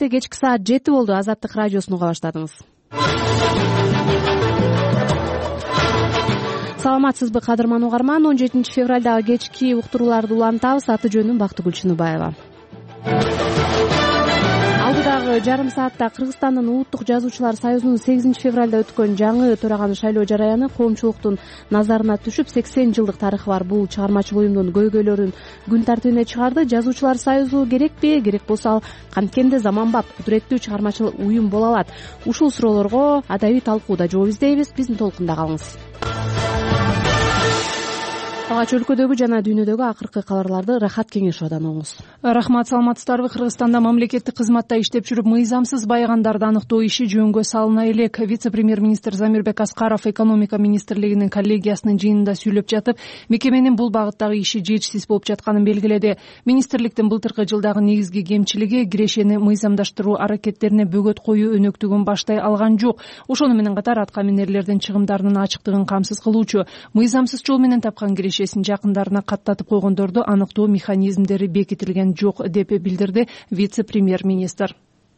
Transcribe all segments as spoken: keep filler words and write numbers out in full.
саатте кечки саат жети болду. Азаттык радиосун уга баштадыңыз. Саламатсызбы кадырман угарман. он жетинчи февралдагы кечки уктурууларды улантабыз. Аты жөнүм Бактыгүл Чыныбаева. Алдыдагы жарым саатта Кыргызстандын Улуттук жазуучулар союзунун сегизинчи февралда өткөн жаңы төраганы шайлоо жараяны коомчулуктун назарына түшүп, сексен жылдык тарыхы бар бул чыгармачыл уюмдун көйгөйлөрүн күн тартибине чыгарды. Жазуучулар союзу керекпи? Керек болсо ал канткенде заманбап, кудуреттүү чыгармачыл уюм боло алат? Ушул суроолорго адабий талкууда жооп издейбиз. Биздин толкунда калыңыз. Алгач өлкөдөгү жана дүйнөдөгү акыркы кабарларды Рахат Кеңешовдон угуңуз. Рахмат, саламатсыздарбы? Кыргызстанда мамлекеттик кызматта иштеп жүрүп мыйзамсыз байыгандарды аныктоо иши жөнгө салына элек. Вице-премьер-министр Замирбек Аскаров экономика министрлигинин коллегиясынын жыйынында сүйлөп жатып, мекеменин бул багыттагы иши жетишсиз болуп жатканын белгиледи. Министрликтин былтыркы жылдагы негизги кемчилиги кирешени мыйзамдаштыруу аракеттерине бөгөт коюу өнөктүгүн баштай алган жок. Ошону менен катар атка минерлердин чыгымдарынын ачыктыгын камсыз кылуучу, мыйзамсыз жол менен тапкан киреше жакындарына каттатып койгондорду аныктоо механизмдери бекитилген жок деп билдирди вице-премьер-министр.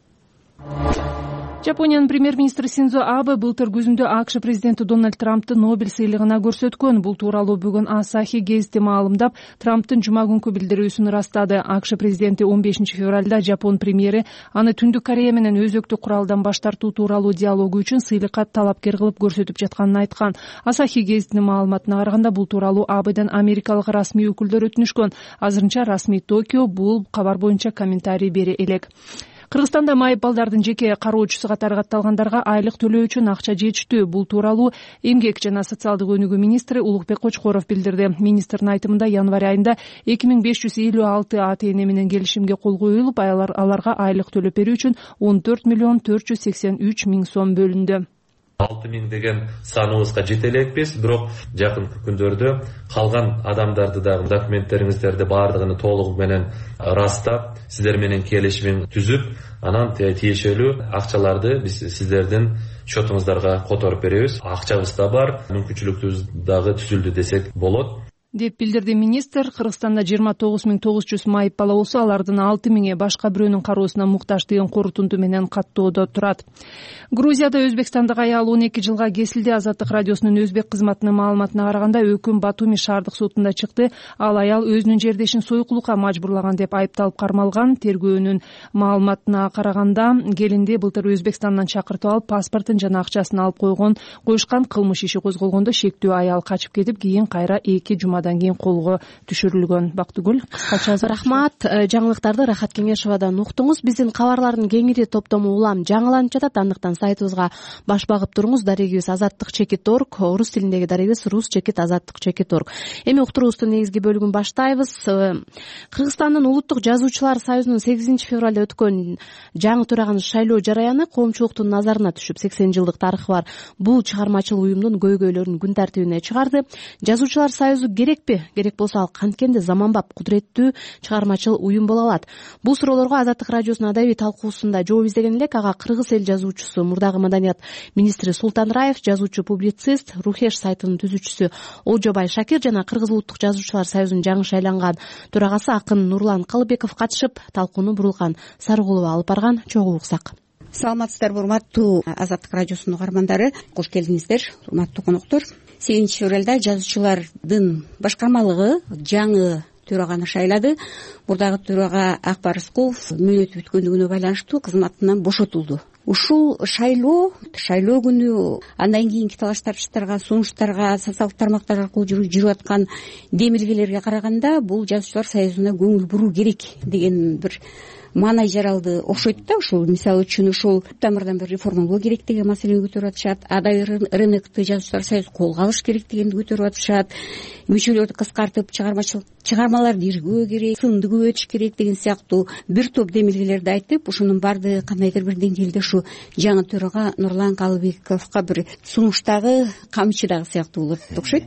Жапониянын премьер-министри Синдзо Абе былтыр күзүндө АКШ президенти Дональд Трампты Нобель сыйлыгына көрсөткөн. Бул тууралуу бүгүн Асахи гезити маалымдап, Трамптын жума күнкү билдирүүсүн ырастады. АКШ президенти он бешинчи февралда Жапон премьери аны Түндүк Корея менен өзөктүк куралдан баш тартуу тууралуу диалогу үчүн сыйлыкка талапкер кылып көрсөтүп жатканын айткан. Асахи гезитинин маалыматына караганда, бул тууралуу Абеден америкалык расмий өкүлдөр өтүнүшкөн. Азырынча расмий Токио бул кабар боюнча комментарий бере элек. Кыргызстанда майып балдардын жеке кароочусу катары катталгандарга айлык төлөө үчүн акча жетиштүү. Бул тууралуу эмгек жана социалдык өнүгүү министри Улукбек Кочкоров билдирди. Министрдин айтымында, январь айында эки миң беш жүз элүү алты ата эне менен келишимге кол коюлуп, аларга айлык төлөп берүү үчүн он төрт миллион төрт жүз сексен үч миң сом бөлүндү. алты миң деген саныбызга жете элекпиз, бирок жакынкы күндөрдө калган адамдарды да документтериңиздерди баардыгын толугу менен ырастап, сиздер менен келишим түзүп, анан тиешелүү акчаларды биз сиздердин счетуңуздарга которуп беребиз. Акчабыз да бар, мүмкүнчүлүкүбүз дагы түзүлдү десек болот деп билдирди министр. Кыргызстанда жыйырма тогуз миң тогуз жүз майып бала болсо, алардын алты миңи башка бирөөнүн кароосуна муктаж деген корутунду менен каттоодо турат. Грузияда өзбекстандык аял он эки жылга кесилди. Азаттык радиосунун өзбек кызматынын маалыматына караганда, өкүм Батуми шаардык сотунда чыкты. Ал аял өзүнүн жердешин сойкулукка мажбурлаган деп айыпталып кармалган. Тергөөнүн маалыматына караганда, келинди былтыр Өзбекстандан чакыртып алып, паспортун жана акчасын алып койгон коюшкан. Кылмыш иши козголгондо шектүү аял качып кетип, кийин кайра эки жума кийин колго түшүрүлгөн. Бактыгүл, кыскача. Рахмат. Жаңылыктарды Рахат Кеңешовдон уктуңуз. Биздин кабарлардын кеңири топтому улам жаңыланып жатат. Андыктан сайтыбызга баш багып туруңуз. Дарегибиз азаттык чекит орг, орус тилиндеги дарегибиз рус чекит азаттык чекит орг. Эми уктуруубуздун негизги бөлүгүн баштайбыз. Кыргызстандын Улуттук жазуучулар союзунун сегизинчи февралда өткөн жаңы төраганы шайлоо жараяны коомчулуктун назарына түшүп, сексен жылдык тарыхы бар бул чыгармачыл уюмдун көйгөйлөрүн күн тартибине чыгарды. Жазуучулар союзу керек Керек болсо ал канткенде заманбап, кудуреттүү чыгармачыл уюм боло алат? Бул суроолорго Азаттык радиосунун адабий талкуусунда жооп издеген элек. Ага кыргыз эл жазуучусу, мурдагы маданият министри Султан Раев, жазуучу-публицист, Рухеш сайтынын түзүүчүсү Олжобай Шакир жана Кыргыз Улуттук жазуучулар союзунун жаңы шайланган төрагасы акын Нурлан Калыбеков катышып, талкууну Бурулкан Сарыгулова алып барган. Чогуу уксак. Саламатсыздарбы, урматтуу Азаттык радиосунун угармандары, кош келдиңиздер, урматтуу коноктор. сегизинчи февралда жазуучулардын башкармалыгы жаңы төраганы шайлады. Мурдагы төрага Акбар Рыскулов мөөнөтү бүткөндүгүнө байланыштуу кызматынан бошотулду. Ушул шайлоо, шайлоо күнү андан кийинки талаш тартыштарга, сунуштарга, социалдык тармактар аркылуу жүрүп аткан демилгелерге караганда, бул жазуучулар союзуна көңүл буруу керек деген бир маанай жаралды окшойт да. Ушул мисалы үчүн ушул тамырдан бир реформалоо керек деген маселени көтөрүп атышат. Адайы рынокты жазуучулар союзу колго алыш керек дегенди көтөрүп атышат. Мүчөлөрдү кыскартып, чыгармачылык чыгармаларды иргөө керек, сынды көбөйтүш керек деген сыяктуу бир топ демилгелерди айтып, ушунун баардыгы кандайдыр бир деңгээлде ушу жаңы төрага Нурлан Калыбековго бир сунуштагы камчыдагы сыяктуу болот окшойт.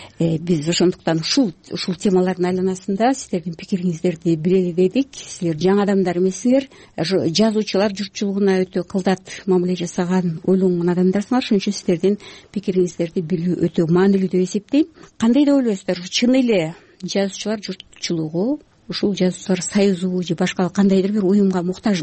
Биз ошондуктан ушул ушул темалардын айланасында сиздердин пикириңиздерди билели дедик. Силер жаңы адамдар эмессиңер, жазуучулар журтчулугуна өтө кылдат мамиле жасаган, ойлонгон адамдарсыңар. Ошон үчүн сиздердин пикириңиздерди билүү өтө маанилүү деп эсептейм. Кандай деп ойлойсуздар? Чын эле жазуучулар журтчулугу ушул жазуучулар союзу же башка кандайдыр бир уюмга муктажбы?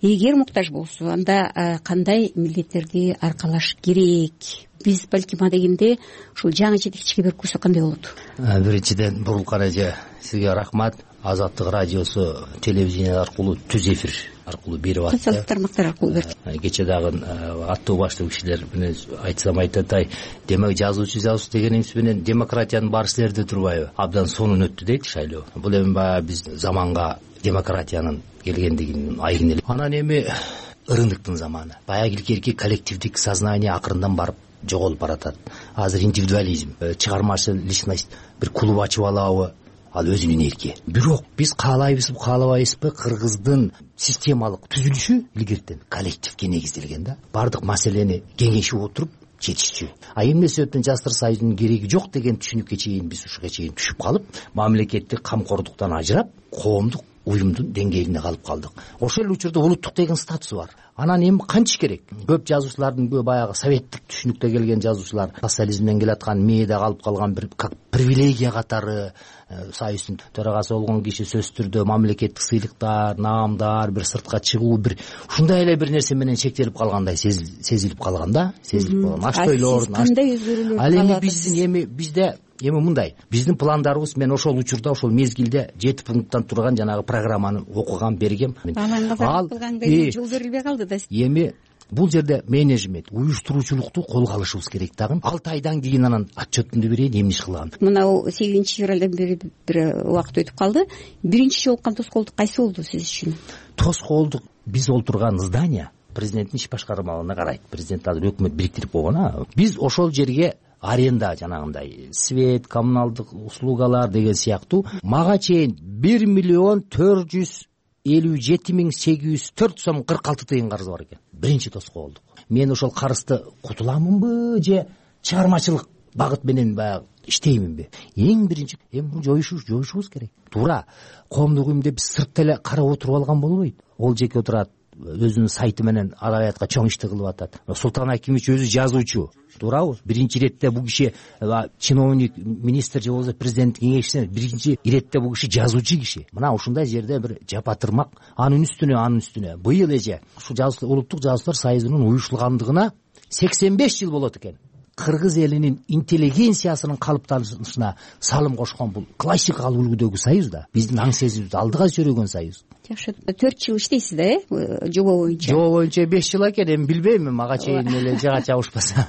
эгер муктаж болсо анда кандай милдеттерди аркалаш керек? Биз балким адегенде ушул жаңы жетекчиге берип койсок кандай болот? Биринчиден Бурумкан эже, сизге рахмат. Азаттык радиосу телевидение аркылуу түз эфир аркылуу берип атты. Социалдык тармактар аркылуу берди. Кече дагы аттуу баштуу кишилер менен айтсам айтатай. Демек жазуучу жазуучу дегенибиз менен демократиянын баары силерде турбайбы? Абдан сонун өттү дейт шайлоо. Бул эми баягы биз заманга демократиянын келгендигин айгин эле. Анан эми ырындыктын заманы. Баягы илгерки коллективдик сознание акырындан барып жоголуп баратат. Азыр индивидуализм, чыгармачыл личность, бир клуб ачып алабы, ал өзүнүн эрки. Бирок биз каалайбызбы, каалабайбызбы, кыргыздын системалык түзүлүшү илгертен коллективге негизделген да. Бардык маселени кеңешип отуруп чечишчү. А эмне себептен жаштар союзунун кереги жок деген түшүнүккө чейин биз ушуга чейин түшүп калып, мамлекеттик камкордуктан ажырап, коомдук уюмдун деңгээлинде калып калдык. Ошол эле учурда улуттук деген статусу бар. Анан эми кантиш керек? Көп жазуучулардын көбү баягы советтик түшүнүктө келген жазуучулар социализмден келаткан мээде калып калган бир как привилегия катары союздун төрагасы болгон киши сөзсүз түрдө мамлекеттик сыйлыктар, наамдар, бир сыртка чыгуу, бир ушундай эле бир нерсе менен чектелип калгандай сезилип калган да, сезилип калган. Аштойлор, кандай өзгөрүүлөр ал эми биздин эми бизде эми мындай, биздин пландарыбыз, мен ошол учурда, ошол мезгилде жети пункттан турган жанагы программаны окугам, бергем. Ал жол берилбей калды да. Эми бул жерде менеджмент, уюштуруучулукту колго алышыбыз керек дагы. алты айдан кийин анан отчетумду берейин, эмне иш кылган. Мына сегизинчи февралдан бери бир убакыт өтүп калды. Биринчи жолкан тоскоолдук кайсы болду сиз үчүн? Тоскоолдук биз олтурган здание президенттин иш башкармалыгына карайт. Президент азыр өкмөт бириктирип койгон. Биз ошол жерге аренда жанагындай свет, коммуналдык услугалар деген сыяктуу мага чейин бир миллион төрт жүз элүү жети миң сегиз жүз төрт сом кырк алты тыйын карыз бар экен. Биринчи тоскоолдук. Мен ошол карызды кутуламынбы же чыгармачылык багыт менен баягы иштейминби? Эң биринчи эми жоюшубуз жоюшубуз керек. Туура. Коомдук уюмда биз сыртта эле карап отуруп алган болбойт. Ол жеке отурат, өзүнүн сайты менен адабиятка чоң ишти кылып атат. Султан Акимович өзү жазуучу. Туурабы? Биринчи иретте бул киши чиновник, министр же болбосо президент кеңешчиси, биринчи иретте бул киши жазуучу киши. Мына ушундай жерде бир жапатырмак, анын үстүнө, анын үстүнө. Быйыл эже ушу жазуучулар, улуттук жазуучулар союзунун уюштурулгандыгына сексен беш жыл болот экен. Кыргыз элинин интеллигенциясынын калыптанышына салым кошкон бул классикалык үлгүдөгү союз да. Биздин аң сезимибизди алдыга сүйрөгөн союз. Жакшы, төрт жыл иштейсиз да, э? Жобо боюнча. Жобо боюнча беш жыл экен, эми билбейм, мага чейин эле жага чабышпаса.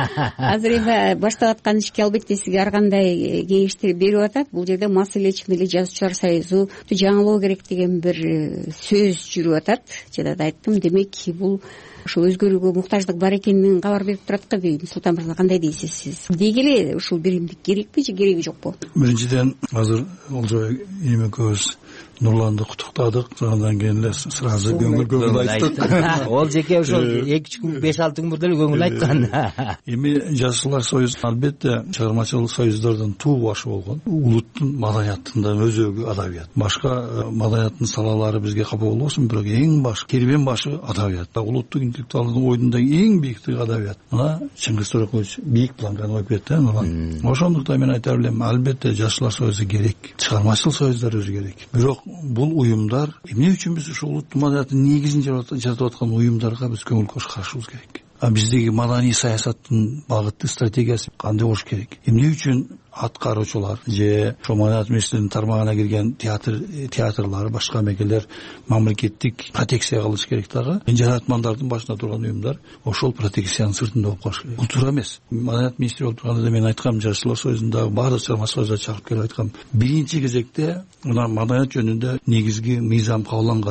Азыр эми баштап аткан ишке албетте сизге ар кандай кеңештер берип атат. Бул жерде маселе чын эле жазуучулар союзу жаңылоо керек деген бир сөз жүрүп атат. Жада да айттым, демек бул ушул өзгөрүүгө муктаждык бар экенин кабар берип турат го дейм. Султан мырза, кандай дейсиз сиз? Деги эле ушул биримдик керекпи же кереги жокпу? Биринчиден азыр Олжой эмекөөбүз Нурланды куттуктадык, андан кийин эле сразу көңүл көңүл айттык. Ол жеке ошол эки күн беш алты күн мурда эле көңүл айткан. Эми жазуучулар союзу албетте чыгармачылык союздордун туу башы болгон. Улуттун маданиятында өзөгү адабият. Башка маданияттын салалары бизге капа болбосун, бирок эң баш, кербен башы адабият. Улуттук интеллектуалдын ойдунда эң бийиктиги адабият. Мына Чыңгыз Торекович бийик планга коюп кетти, Нурлан. Ошондуктан мен айта билем, албетте жазуучулар союзу керек. Чыгармачылык союздар өзү керек. Бирок бул уюмдар эмне үчүн биз ушул улуттун маданиятынын негизин жасап аткан уюмдарга биз көңүл карашыбыз керек. А биздеги маданий саясаттын багыты, стратегиясы кандай болуш керек? Эмне үчүн аткаруучулар же ошо маданият министрлигинин тармагына кирген театр театрлар, башка мекелер мамлекеттик протекция кылыш керек дагы. Жаратмандардын башында турган уюмдар ошол протекциянын сыртында болуп калыш керек. Бул туура эмес. Маданият министри болуп турганда мен айткам, жазуучулар союзундагы баардык чыгармачыларга чакырып келип айткам. Биринчи кезекте мына маданият жөнүндө негизги мыйзам кабылган.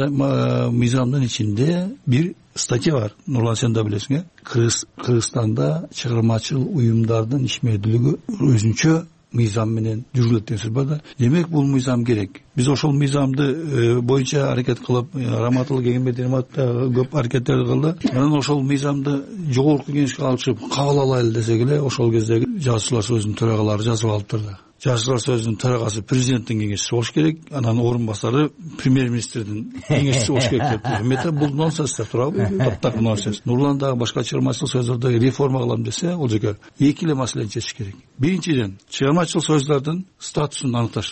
Мыйзамдын ичинде бир статья бар. Нурлан, сен да билесиң, э? Кыргызстанда чыгармачыл уюмдардын ишмердүүлүгү өзүнчө мыйзам менен жүргүлөт деген сөз бар да. Демек бул мыйзам керек. Биз ошол мыйзамды боюнча аракет кылып, Раматылык Эгембердиев көп аракеттер кылды. Анан ошол мыйзамды жогорку кеңешке алышып кабыл алайлы десек эле, ошол кезде жазуучулар сөзүнүн төрагалары жазып алыптыр да. Жазуучулар сөзүнүн төрагасы президенттин кеңешчиси болуш керек, анан орун басары премьер-министрдин кеңешчиси болуш керек деп. Мета бул нонсенс деп турабы? Таптак нонсенс. Нурлан дагы башка чыгармачылык союздордо реформа кылам десе, ол жерге эки эле маселени чечиш керек. Биринчиден, чыгармачылык союздардын статусун аныкташыбыз керек.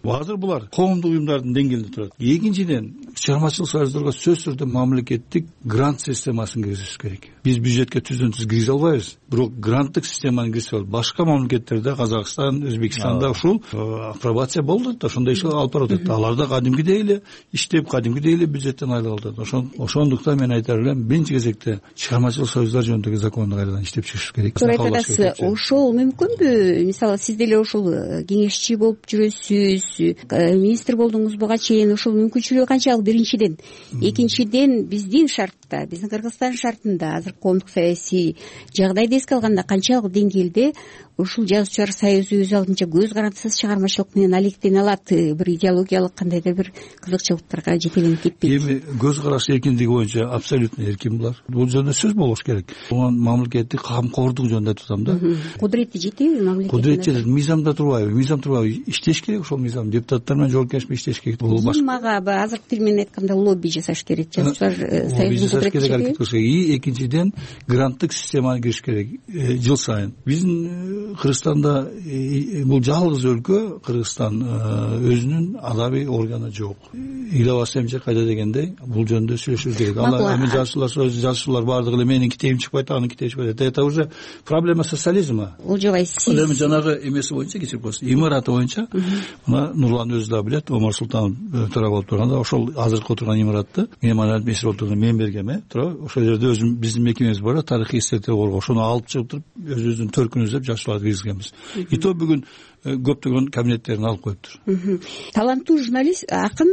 азыр булар коомдук уюмдардын деңгээлинде турат. Экинчиден, чыгармачылык союздорго сөзсүз түрдө мамлекеттик грант системасын киргизиш керек. Биз бюджетке түздөн түз киргизе албайбыз, бирок гранттык системаны киргизсе болот. Башка мамлекеттерде, Казакстан, Өзбекстанда ушул апробация болду да, ошондой иш алып барып атат. Аларда кадимкидей эле иштеп, кадимкидей эле бюджеттен айлык алып атат. Ошондуктан мен айтар элем, биринчи кезекте чыгармачылык союздар жөнүндөгү законду кайрадан иштеп чыгыш керек. Туура айтасыз. Ошол мүмкүнбү? Мисалы, сиз деле ушул кеңешчи болуп жүрөсүз, министр болдуңуз буга чейин, ушул мүмкүнчүлүгү канчалык? Биринчиден, экинчиден, биздин шартта, биздин Кыргызстан шартында азыр коомдук саясий жагдайды эске алганда канчалык деңгээлде ушул жазуучулар союзу өз алдынча көз карандысыз чыгармачылык менен алектене алат, бир идеологиялык кандайдыр бир кызыкчылыктарга жетеленип кетпейт? Эми көз караш эркиндиги боюнча абсолютно эркин булар. Бул жөнүндө сөз болуш керек. Буга мамлекеттик камкордук жөнүндө айтып атам да. Кудурети жетеби мамлекеттин? Кудурет жетет, мыйзамда турбайбы? Мыйзам турбайбы? Иштеш керек ошол мыйзам. Депутаттар менен жоопкерчиликте иштеш керек. Бул башка. Мага азыркы тил менен айтканда лобби жасаш керек. Жазуучулар союзунун кудурети жетеби? Экинчиден, гранттык системаны кириш керек жыл сайын. Биздин Кыргызстанда бул жалгыз өлкө, Кыргызстан, өзүнүн адабий органы жок. Илебас эмче кайда дегендей, бул жөнүндө сүйлөшүш керек. Ала эми жазуучулар сөзү жазуучулар баардыгы эле менин китебим чыкпайт, анын китеби чыкпайт. Это уже проблема социализма. Олжобай, сиз эми жанагы эмеси боюнча кечирип коесуз, имараты боюнча мына Нурлан өзү да билет, Омар Султанов төрага болуп турганда, ошол азыркы отурган имаратты мейманат министр болуп турганда мен бергем, э, туура. Ошол жерде өзүм биздин мекемебиз бар, тарыхый эстетик коргоо. Ошону алып чыгып туруп, өзүбүздүн төркүн издеп жазуучуларды киргизгенбиз. И то бүгүн көптөгөн кабинеттерин алып коюптур. Таланттуу журналист,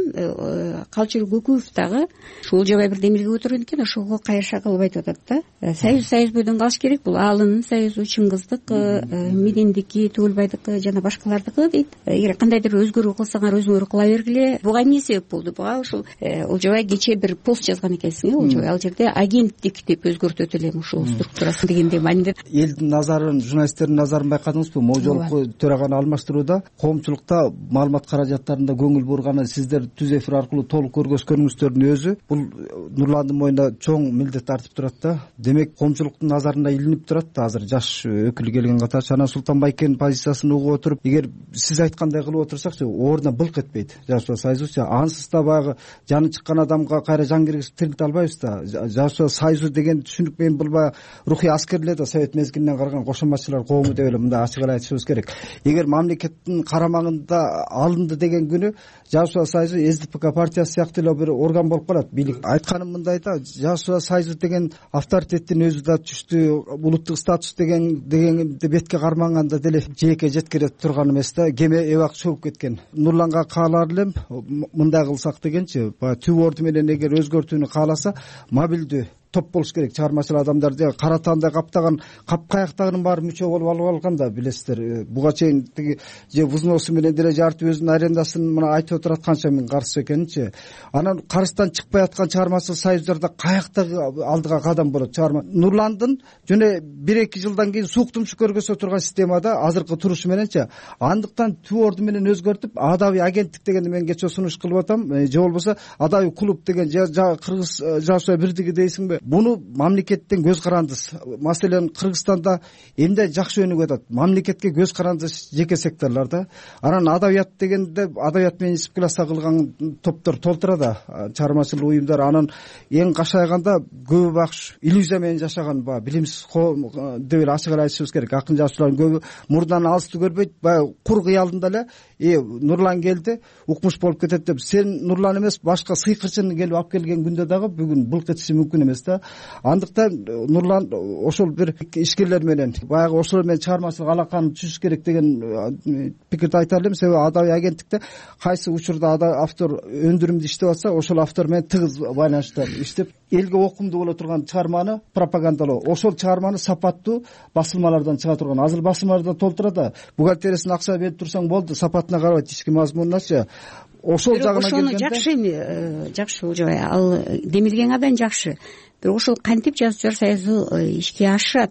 акын Калчыр Көкүев дагы ушул жабай бир демилге көтөргөн экен, ошого кайраша кылып айтып атат да. Союз союз бойдон калыш керек, бул Алынын союзу, Чыңгыздыкы, Медендики, Түгөлбайдыкы жана башкалардыкы дейт. Эгер кандайдыр өзгөрүү кылсаңар өзүңөр кыла бергиле. Буга эмне себеп болду? Буга ушул Олжобай кечээ бир пост жазган экенсиң, э, Олжобай. Ал жерде агенттик деп өзгөртөт элем ушул структурасын дегенде мааниден. Элдин назарын, журналисттердин назарын байкадыңызбы? Могу жолку төраганы алмаштырууда коомчулукта маалымат каражаттарында көңүл бурганы сиздер түз эфир аркылуу толук көргөзгөнүңүздөрдүн өзү бул Нурландын мойнуна чоң милдет артып турат да. Демек коомчулуктун назарында илинип турат да азыр жаш өкүл келген катар. Чана Султан Байкенин позициясын угуп отуруп, эгер сиз айткандай кылып отурсакчы, ордуна былк этпейт Жазуучулар союзу. Ансыз да баягы жаны чыккан адамга кайра жан киргизип тирилте албайбыз да. Жазуучулар союзу деген түшүнүк менен бул баягы рухий аскерлер да, совет мезгилинен караган кошоматчылар коому деп эле мындай ачык эле айтышыбыз керек. Эгер мамлекеттин карамагында алынды деген күнү Жазуучулар союзу эс ди пэ ка партиясы сыяктуу эле бир орган болуп калат. Бийлик айтканым мындай да, Жазуучулар союзу деген авторитеттин өзү да түштү, улуттук статус деген дегенди бетке кармаганда деле жээкке жеткире турган эмес да, кеме эбак чөгүп кеткен. Нурланга каалар элем мындай кылсак дегенчи, баягы түб орду менен эгер өзгөртүүнү кааласа, мобилдүү топ болуш керек. Чыгармачыл адамдар же кара таандай каптаган капкаяктагынын баары мүчө болуп алып алган да, билесиздер. Буга чейин тиги же взносу менен деле жарты өзүнүн арендасын мына айтып отурат канча миң карыз экенинчи. Анан карыздан чыкпай аткан чыгармачыл союздарда каяктагы алдыга кадам болот? Чыгарма Нурландын жөн бир эки жылдан кийин суук тумшук көргөзө турган системада азыркы турушу мененчи, андыктан түб орду менен өзгөртүп, адабий агенттик дегенди мен кечээ сунуш кылып атам, же болбосо адабий клуб деген Кыргыз Жазуучулар биrdиги дейсиңби? Буну мамлекеттен көз карандысыз. Маселен Кыргызстанда эмне жакшы өнүгүп атат? Мамлекетке көз карандысыз жеке секторлорда. Анан адабият дегенде адабият менен исип класса кылган топтор толтура да, чыгармачыл уюмдар. Анан эң кашайганда көбү бакш иллюзия менен жашаган, баягы билимсиз деп эле ачык эле айтышыбыз керек. Акын жазуучулардын көбү мурдан алысты көрбөйт, баягы кур кыялында эле э Нурлан келди, укмуш болуп кетет деп. Сен Нурлан эмес, башка сыйкырчын келип алып келген күндө дагы бүгүн булк этиши мүмкүн эмес да. Андыктан Нурлан ошол бир ишкерлер менен баягы ошолор менен чыгармачылык алаканы түзүш керек деген пикирди айтар элем. Себеби адабий агенттикте кайсы учурда автор өндүрүмдү иштеп атса, ошол автор менен тыгыз байланышта иштеп элге окумдуу боло турган чыгарманы пропагандалоо, ошол чыгарманы сапаттуу басылмалардан чыга турган. Азыр басылмалардан толтура да, бухгалтериясына акча берип турсаң болду, сапатына карабайт, ички мазмунуначы. Ошол жагына келгенде жакшы эми, жакшы Олжобай, ал демилгең абдан жакшы. Бирок ошол кантип Жазуучулар союзу ишке ашат?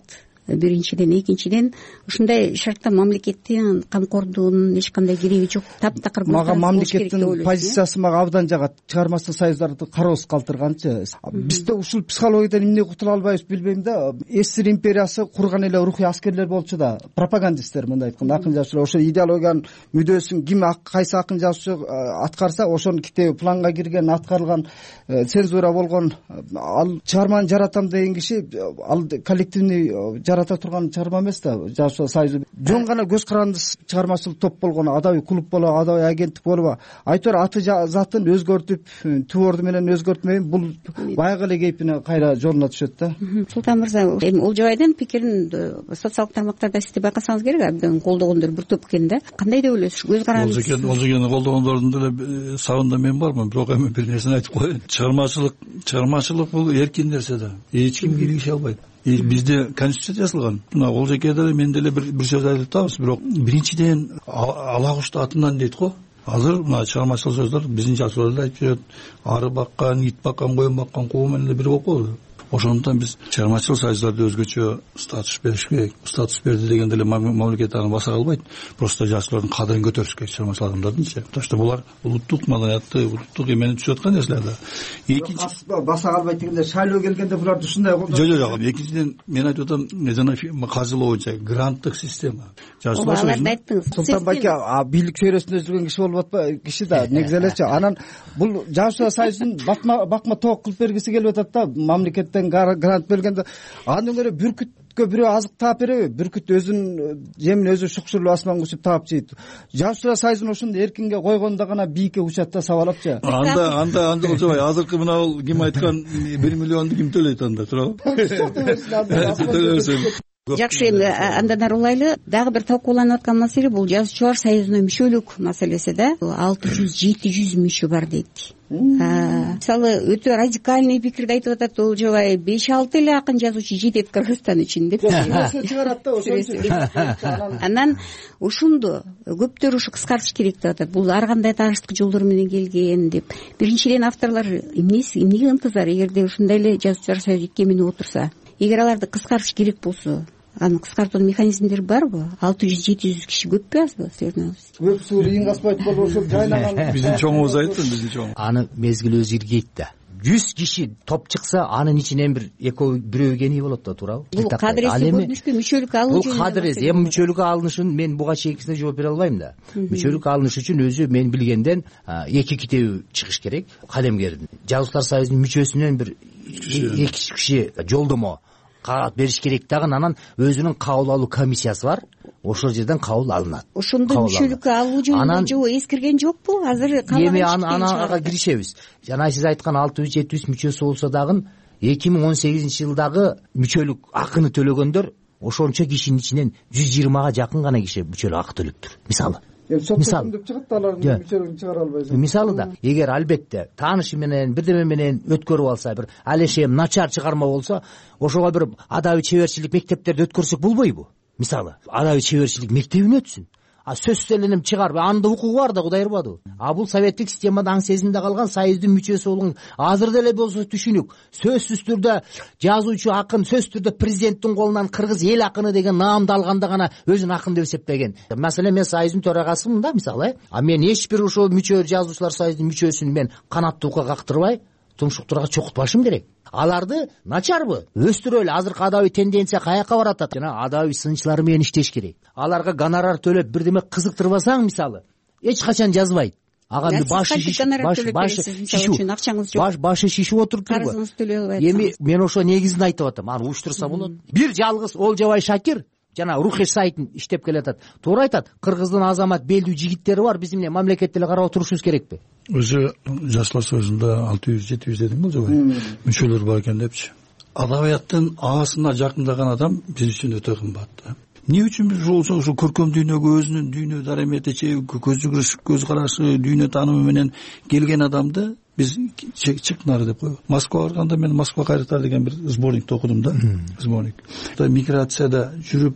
биринчиден. Экинчиден ушундай шартта мамлекеттин камкордугунун эч кандай кереги жок. Таптакыр мага мамлекеттин позициясы мага абдан жагат. Чыгармачыл союздарды кароосуз калтырганчы. Бизде ушул психологиядан эмне кутула албайбыз билбейм да. СССР империясы курган эле рухий аскерлер болчу да, пропагандисттер мындай айтканда, акын жазуучулар ошо идеологиянын мүдөөсүн ким кайсы акын жазуучу аткарса ошонун китеби планга кирген, аткарылган, цензура болгон, ал чыгарманы жаратам деген киши ал коллективный жарата турган чыгарма эмес да. Жазуучулар союзу жөн гана көз каранды чыгармачыл топ болгон, адабий клуб болобу, адабий агенттик болобу, айтор аты затын өзгөртүп, түбөрдү менен өзгөртмөйүн, бул баягы эле кейпине кайра жолуна түшөт да. Султан мырза, эми Олжобайдын пикирин социалдык тармактарда сиз байкасаңыз керек, абдан колдогондор бір топ экен да. Кандай деп ойлойсуз? Көз каранды Олжобайны колдогондордун деле сабында мен бармын, бирок эми бир нерсени айтып коеюн. Чыгармачылык, чыгармачылык бул эркин нерсе да. Эч ким киргише албайт. Бизде конституция жазылган. Мына Олжекеде деле мен деле бир сөз айтып атабыз, бирок биринчиден ала кушту атынан дейт го. Азыр мына чыгармачыл сөздөр биздин жазууларда айтып жүрөт. Ары баккан, ит баккан, коюн баккан куу менен бир окуу. Ошондуктан биз чыгармачыл союздарды өзгөчө статус бериш керек. Статус берди дегенде эле мамлекет аны баса албайт. Просто жазуулардын кадырын көтөрүш керек чыгармачыл адамдардынчы. Потому что булар улуттук маданиятты, улуттук эмени түзүп аткан нерселер да. Экинчи баса албайт дегенде шайлоо келгенде буларды ушундай колдойт. Жок, жок, экинчиден мен айтып атам, жана каржылоо боюнча гранттык система. Жазуулар сөзүн Султан байке бийлик чөйрөсүндө жүргөн киши болуп атпайбы? Киши да негизи элечи. Анан бул жазуулар союзун бакма тоок кылып бергиси келип атат да, мамлекет грант бергенде андан көрө бүркүткө бирөө азык таап береби? Бүркүт өзүнүн жемин өзү шукшурлуп асманга учуп таап жейт. Жазуулар союзун ошондой эркинге койгондо гана бийикке учат да, сабалапчы. Анда анда анда Олжобай, азыркы мына бул ким айткан бир миллионду ким төлөйт анда, туурабы? Жакшы, эми андан ары улайлы. Дагы бир талкууланып аткан маселе бул жазуучулар союзуна мүчөлүк маселеси да. алты жүз жети жүз мүчө бар дейт. Мисалы өтө радикальный пикирди айтып атат Олжобай. беш алты эле акын жазуучу жетет Кыргызстан үчүн деп чыгарат да ошончу. Анан ушунду көптөр ушу кыскартыш керек деп атат. Бул ар кандай тааныштык жолдор менен келген деп. Биринчиден авторлор эмнеси, эмнеге ынтызар, эгерде ушундай эле жазуучулар союзу икеминип отурса? Эгер аларды кыскартыш керек болсо, аны кыскартуунун механизмдери барбы? алты жүз жети жүз киши көппү азбы? Көп суу ыйын аспайт болуп ошол жайнаган. Биздин чоңубуз айттı, биздин чоң. Аны мезгил өзү иргейт да. жүз киши топ чыкса, анын ичинен бир экөө бирөө экени болот да, туурабы? Бул кадыр эсеп көрүнүшкө мүчөлүк алуу үчүн. Бул кадыр эс, эми мүчөлүк алынышын мен буга чекисине жооп бере албайм да. Мүчөлүк алыныш үчүн өзү мен билгенден эки китеби чыгыш керек. Калемгердин, жазуучулар союзунун мүчөсүнөн бир эки киши жолдомо кагат бериш керек дагы, анан өзүнүн кабыл алуу комиссиясы бар. Ошол жерден кабыл алынат. Ошондо мүчөлүккө алуу жөнүндө жоо эскирген жокпу? Азыр калган эми ага киришебиз. Жана сиз айткан алты жүз жети жүз мүчөсү болсо дагы эки миң он сегизинчи жылдагы мүчөлүк акыны төлөгөндөр ошончо кишинин ичинен жүз жыйырмага жакын гана киши мүчөлүк акы төлөптүр. Мисалы мисалы деп чыгат да, алардын мүчөлүгүн чыгара албайсың. Мисалы да, эгер албетте таанышы менен бирдеме менен өткөрүп алса, бир алешем начар чыгарма болсо, ошого бир адабий чеберчилик мектептерди өткөрсөк болбойбу? Мисалы, адабий чеберчилик мектебин өтсүн. А сөзсүз эле эми чыгарып, анда укугу бар да, Кудай ырбады. А бул советтик системада аң сезимде калган союздун мүчөсү болгон, азыр деле болсо түшүнүк. Сөзсүз түрдө жазуучу акын, сөзсүз түрдө президенттин колунан кыргыз эл акыны деген наамды алганда гана өзүн акын деп эсептеген. Маселен, мен союздун төрагасымын да, мисалы, а мен эч бир ошол мүчө жазуучулар союзунун мүчөсүн мен канаттуу ука кактырбай, тумшуктурга чокутпашым керек. Аларды начарбы? Өстүрөлү. Азыркы адабий тенденция каяка баратат? Жана адабий сынчылары менен иштеш керек. Аларга гонорар төлөп бирдеме кызыктырбасаң, мисалы, эч качан жазбайт. Ага башы шишип, башы шишип, башы шишип отуруп турбу? Карызыңыз төлөй албайт. Эми мен ошо негизин айтып атам. Аны уюштурса болот. Бир жалгыз Олжобай Шакир жана Рухеш сайтын иштеп келатат. Туура айтат. Кыргыздын азамат белдүү жигиттери бар. Биз эмне мамлекетте эле карап турушубуз керекпи? Өзү жазуулар союзунда алты жүз жети жүз дедим Олжобай. Мүчөлөр бар экен депчи. Адабияттын аасына жакындаган адам биз үчүн өтө кымбат. Эмне үчүн биз ошо ошо көркөм дүйнөгө өзүнүн дүйнө дарамети, көз жүгүрүш, көз карашы, дүйнө таанымы менен келген адамды биз чыкнары деп койбу. Москвага барганда мен Москва кайрыктары деген бир сборникти окудум да. Сборник. Миграцияда жүрүп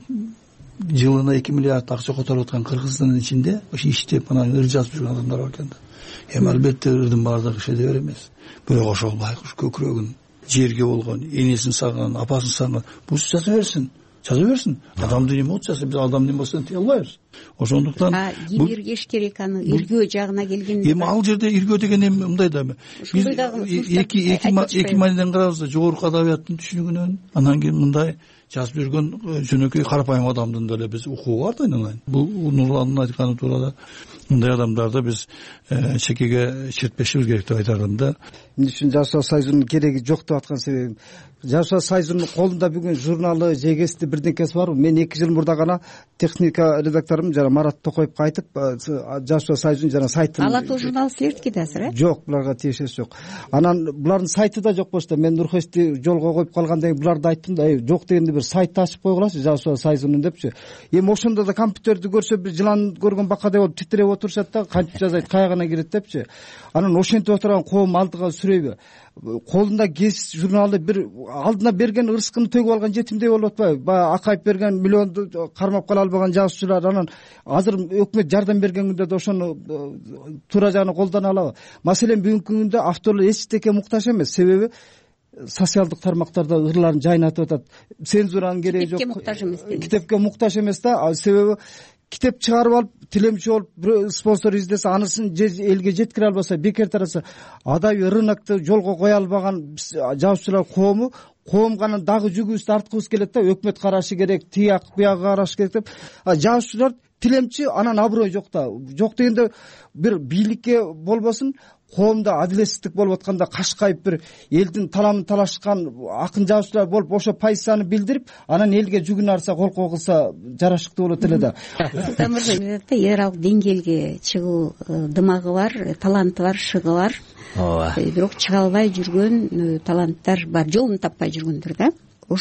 жылына эки миллиард акча которуп аткан кыргыздын ичинде ошо иштеп анан ыр жазып жүргөн адамдар бар экен да. Эми албетте ырдын баардыгы иштете бер эмес. Бирок ошол байкуш көкүрөгүн жерге болгон, энесин сагынган, апасын сагынган, бул жаза берсин. жаза берсин. Адамдын эмоциясы, биз адамдын эмоциясын тыя албайбыз. Ошондуктан кимиргеш керек аны иргөө жагына келгенде. Эми ал жерде иргөө деген эми мындай да биз эки эки мааниден карабыз. Жогорку адабияттын түшүнүгүнөн, анан кийин мындай жазып жүргөн жөнөкөй карапайым адамдын деле биз укугу бар да айналайын. Бул Нурландын айтканы туура да. Мындай адамдарды биз чекеге чертпешибиз керек деп айтарым да. Эмне үчүн Жаш Союз Союзунун кереги жок деп аткан себебим, Жаш Союз Союзунун колунда бүгүн журналы, жегести бирденкеси барбы? Мен эки жыл мурда гана техника редакторум жана Марат Токоевго айтып, Жаш Союз Союзунун жана сайтын. Ала то журнал силердики да азыр, э? Жок, буларга тиешеси жок. Анан булардын сайты да жок болчу да. Мен Нурхести жолго коюп калгандан кийин буларды айттым да, жок дегенде бир сайт ачып койгулачы Жаш Союз Союзунун депчи. Эми ошондо да компьютерди көрсө бир жылан көргөн бакадай болуп титиреп отурушат да, кантип жазайт, каягына кирет депчи. Анан ошентип отурган коом алдыга сүрөйбү? Колунда гез журналы бир алдына берген ырыскын төгүп алган жетимдей болуп атпайбы? Баягы Акаев берген миллионду кармап кала албаган жазуучулар анан азыр өкмөт жардам берген күндө да ошону туура жагына колдоно алабы? Маселен бүгүнкү күндө авторлор эчтеке муктаж эмес, себеби социалдык тармактарда ырларын жайнатып атат. Цензуранын кереги жок. Китепке муктаж эмес. Китепке муктаж эмес да, себеби китеп чыгарып алып, тилемчи болуп, спонсор издесе, анысын элге жеткире албаса, бекер тараса, адабий рынокты жолго кое албаган жазуучулар коому, коомго анан дагы жүгүбүздү тарткыбыз келет да, өкмөт карашы керек, тияк буягы караш керек деп. Жазуучулар тилемчи, анан аброй жок да. Жок дегенде бир бийликке болбосун, коомдо адилетсиздик болуп атканда кашкайып бир элдин таламын талашкан акын жазуучулар болуп ошо позицияны билдирип, анан элге жүгүн арса, колкоо кылса жарашыктуу болот эле да. Султан мырза, эр алык деңгээлге чыгуу дымагы бар, таланты бар, шыгы бар. Ооба. Бирок чыга албай жүргөн таланттар бар, жолун таппай жүргөндөр да.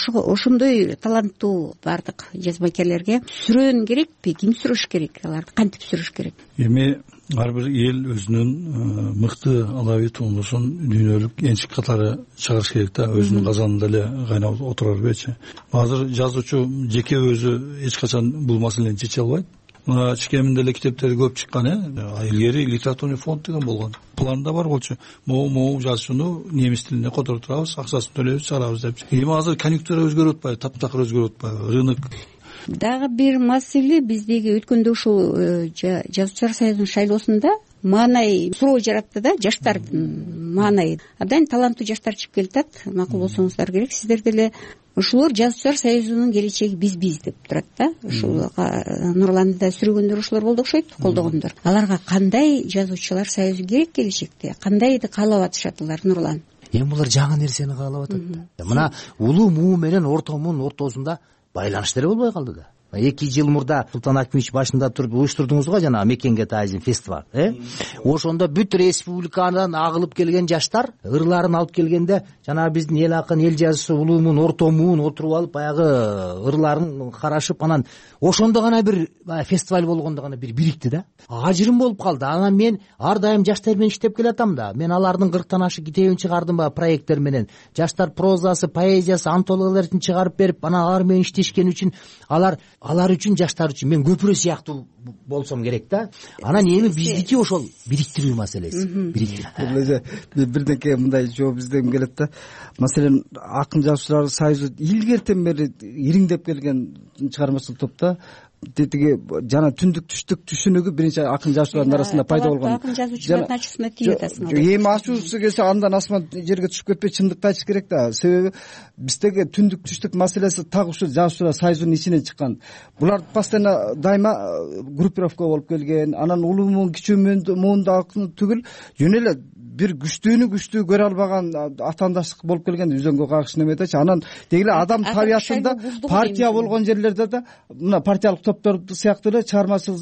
Ошондой таланттуу бардык жазбакерлерге сүрөөн керекпи? Ким сүрөш керек? Аларды кантип сүрөш керек? Эми ар бир эл өзүнүн мыкты адабий тундусун дүйнөлүк энчик катары чыгарыш керек да, өзүнүн казанында эле кайнап отура бербейчи. Азыр жазуучу жеке өзү эч качан бул маселени чече албайт. Мына чекеминде эле китептери көп чыккан, э илгери литературный фонд деген болгон. Планда бар болчу. Могу жазуучуну немис тилине которо турабыз, акчасын төлөйбүз, чыгарабыз деп. Эми азыр конъюнктура өзгөрүп атпайбы, таптакыр өзгөрүп атпайбы, рынок. Дагы бир маселе, биздеги өткөндө ушул жазуучулар союзунун шайлоосунда маанай суроо жаратты да, жаштардын маанайы. Абдан таланттуу жаштар чыгып келатат, макул болсоңуздар керек. Сиздер деле ушулар жазуучулар союзунун келечеги биз-биз деп турат да. Ушул Нурланды да сүргөндөр ушулар болду окшойт, колдогондор. Аларга кандай жазуучулар союзу керек келечекте? Кандайды каалап атышат алар, Нурлан? Эми булар жаңы нерсени каалап атат. Мына улуу муу менен орто муун ортосунда байланыш деле болбой калды да. Эки жыл мурда Султан Акимович башында туруп уюштурдуңуз го жана Мекенге таазим фестиваль, э? Ошондо бүт республикадан агылып келген жаштар ырларын алып келгенде, жана биздин эл акын, эл жазуучусу улуумун, ортомун отуруп алып, баягы ырларын карашып, анан ошондо гана бир фестиваль болгондо гана бир бирикти да. Ажырым болуп калды. Анан мен ар дайым жаштар менен иштеп келатам да. Мен алардын кырктан ашы китебин чыгардым ба проекттер менен. Жаштар прозасы, поэзиясы, антологияларын чыгарып берип, анан алар менен иштешкен үчүн алар алар үчүн, жаштар үчүн мен көпүрө сыяктуу болсом керек да. Анан эми биздики ошол бириктирүү маселеси. Бириктирүү. Бирденке мындай жооп издегим келет да. Маселен, акын жазуучулар союзу илгертен бери ириңдеп келген чыгармачылык топта тетиги жана түндүк түштүк түшүнүгү биринчи акын жазуучулардын арасында пайда болгон. Акын жазуучулардын ачуусуна тийип атасың. Эми ачуусу келсе андан асман жерге түшүп кетпей чындыкты айтыш керек да. Себеби биздеги түндүк түштүк маселеси так ушул жазуучулар союзунун ичинен чыккан. Булар постоянно дайыма группировка болуп келген. Анан улуу муун, кичүү муунда акын түгүл, жөн эле бир күчтүүнү күчтүү көрө албаган атаандаштык болуп келген, үзөнгө кагыш неметечи. Анан деги эле адам табиятында партия болгон жерлерде да мына партиялык топтор сыяктуу эле чыгармачыл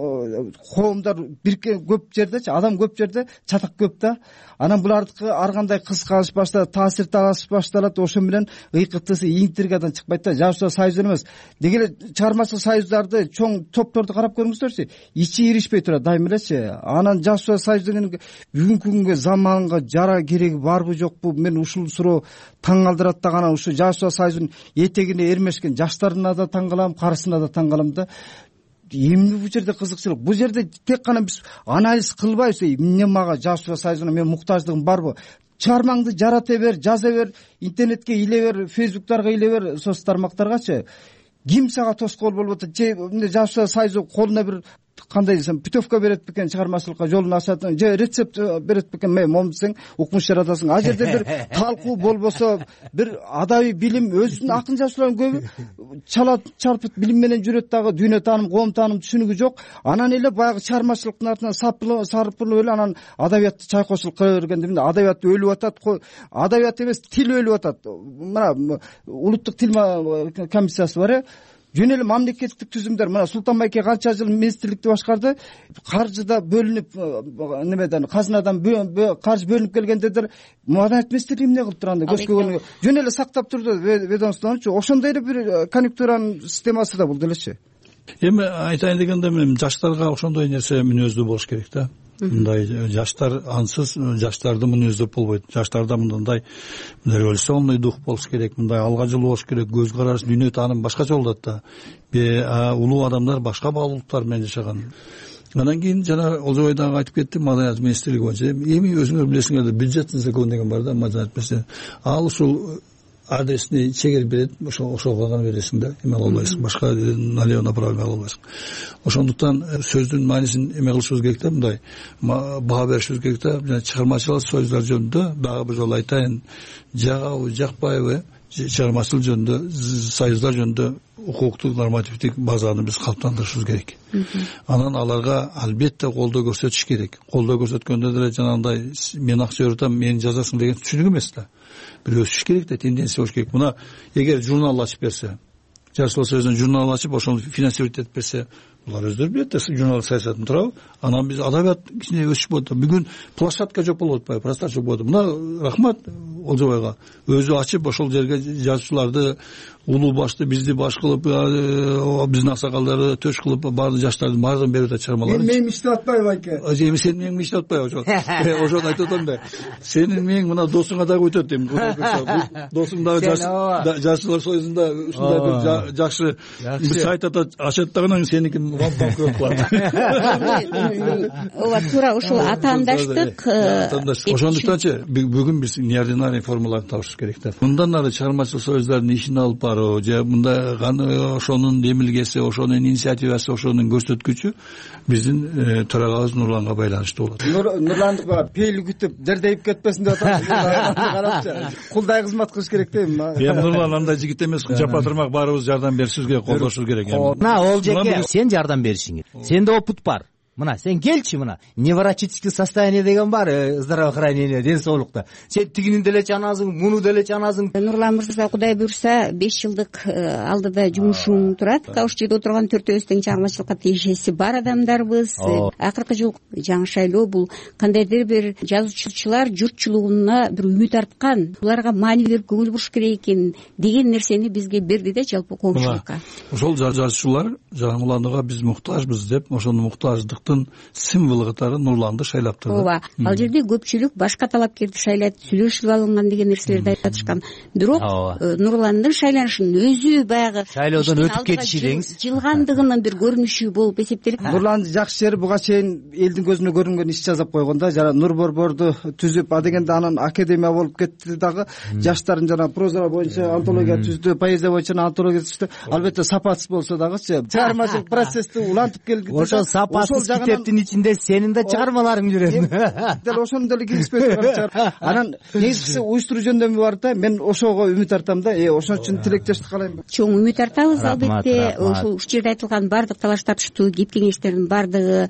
коомдор бирке көп жердечи, адам көп жерде чатак көп да. Анан булардыкы ар кандай кызганыш башталат, таасир талаш башталат, ошо менен ыйкыктысы интригадан чыкпайт да. Жазуучулар союзу эмес. Деги эле чыгармачыл союздарды, чоң топторду карап көрүңүздөрчү, ичи иришпей турат дайыма элечи. Анан жазуучулар союзу деген бүгүнкү күнгө заманга жара кереги барбы жокпу? Мен ушул суроо таң калтырат да. Анан ушу жазуучулар союзунун этегине эрмешкен жаштарына да таң калам, карысына да таң калам да. Эмне бул жерде кызыкчылык? Бул жерде тек гана биз анализ кылбайбыз. Эмне мага жазуучулар союзуна мен муктаждыгым барбы? Чыгармаңды жарата бер, жаза бер, интернетке иле бер, фейсбуктарга иле бер, соц тармактаргачы. ким сага тоскоол болуп атат, же жазуучулар союзу колуна бир кандай десем путевка берет бекен, чыгармачылыкка жолун ачат, же рецепт берет бекен, мен момун десең укмуш жаратасың. А жерде бир талкуу болбосо, бир адабий билим, өзүнүн акын жазуучулардын көбү чала чарпыт билим менен жүрөт, дагы дүйнө тааным, коом тааным түшүнүгү жок. Анан эле баягы чыгармачылыктын артынан сарпылып эле анан адабиятты чайкоочулук кыла бергенде эмне, адабият өлүп атат, адабият эмес, тил өлүп атат. Мына улуттук тил комиссиясы бар э, жөн эле мамлекеттик түзүмдөр. Мына Султан Майке канча жыл министрликти башкарды, каржыда бөлүнүп, немеден, казынадан каржы бөлүнүп келгенде маданият министрлиги эмне кылып турганда көзгөгөнү жөн эле сактап турду ведомствонучу. Ошондой эле бир конъюнктуранын системасы да бул делечи. Эми айтайын дегенде мен жаштарга ошондой нерсе мүнөздүү болуш керек да. Мындай жаштар ансыз жаштарды мүнөздөп болбойт. Жаштарда мындай революционный дух болуш керек, мындай алга жылуу болуш керек, көз караш, дүйнө тааным башкача болот да. Улуу адамдар башка баалуулуктар менен жашаган. Анан кийин жана Олжобай дагы айтып кетти, маданият министрлиги боюнча. Эми өзүңөр билесиңер, бюджетный закон деген бар да, маданият министрлиги. Ал ушул адресни чегер берет, ошо ошого гана бересиң да, эме ала албайсың, башка налево направо ала албайсың. Ошондуктан сөздүн маанисин эме кылышыбыз керек да, мындай баа беришибиз керек да. Жана чыгармачылык союздар жөнүндө дагы бир жолу айтайын, жагабы жакпайбы, чыгармачылык жөнүндө, союздар жөнүндө укуктук нормативдик базаны биз калыптандырышыбыз керек. Анан аларга албетте колдоо көрсөтүш керек. Колдоо көрсөткөндө деле жанагындай мен акча берем, мени жазасың деген түшүнүк эмес да. Бир өсүш керек да, тенденция болуш керек. Мына эгер журнал ачып берсе, Жазуучулар союзунун журнал ачып ошону финансировать этип берсе, булар өздөрү билет да, журнал саясатын турабы. Анан биз адабият кичине өсүш болот. Бүгүн площадка жок болуп атпайбы, пространство жок болот. Мына рахмат Олжобайга. Өзү ачып ошол жерге жазуучуларды, улуу башты бизди баш кылып, биздин аксакалдарды төш кылып, баардык жаштардын баардыгын берип атат чыгармалар. Мен мээң иштеп атпайбы байке. Эми сенин мээң иштеп атпайбы ошо. Ошону айтып атам да. Сенин мээң мына досуңа дагы өтөт эми. Досуң дагы жазуучулар союзунда ушундай бир жакшы сайт ачат дагы сеники вампам көп кылат. Ооба, туура ушул атаандаштык. Ошондуктанчы бүгүн биз неординарный формаларды табышыбыз керек да. Мындан ары чыгармачылык союздардын ишин алып баруу, же мындай ошонун демилгеси, ошонун инициативасы, ошонун көрсөткүчү биздин төрагабыз Нурланга байланыштуу болот. Нурланды пейли күтүп дердейип кетпесин деп атат. Карапчы. Кулдай кызмат кылыш керек дейм. Эми Нурлан андай жигит эмес, жапа турмак, баарыбыз жардам беришибиз керек, колдошубуз керек. Мына ол жерге сен жардам беришиң керек. Сенде опыт бар. Мына сен келчи, мына невротический состояние деген бар, здравоохранение, ден соолукта. Сен тигини деле чанасың, муну деле чанасың. Нурлан мырза, Кудай буйрса беш жылдык алдыда жумушуң турат. Ошол жерде отурган төртөөбүз тең чыгармачылыкка тиешеси бар адамдарбыз. Акыркы жыл жаңы шайлоо бул кандайдыр бир жазуучулар журтчулугуна бир үмүт арткан, буларга маани берип көңүл буруш керек экен деген нерсени бизге берди да, жалпы коомчулукка. Ошол жазуучулар жаңыланууга биз муктажбыз деп, ошону муктаждык символ катары Нурланды шайлап турду. Ооба, ал жерде көпчүлүк башка талапкерди шайлайт, сүйлөшүп алынган деген нерселерди айтып атышкан. Бирок Нурландын шайланышынын өзү баягы шайлоодон өтүп кетиши деңиз, жылгандыгынын бир көрүнүшү болуп эсептелет. Нурландын жакшы жери буга чейин элдин көзүнө көрүнгөн иш жасап койгон да, жана Нур борборду түзүп, а дегенде анан академия болуп кетти дагы, жаштардын жана проза боюнча антология түздү, поэзия боюнча антология түздү. Албетте сапатсыз болсо дагычы, чыгармачылык процессти улантып келди. Ошол сапатсыз китептин ичинде сенин да чыгармаларың жүрөт. Дел ошону деле киргизбей чыгар. Анан негизгиси уюштуруу жөндөмү бар да, мен ошого үмүт артам да. Э, ошон үчүн тилектештик каалайм. Чоң үмүт артабыз албетте. Ошол ушул жерде айтылган баардык талаш тартыштуу кеп кеңештердин баардыгы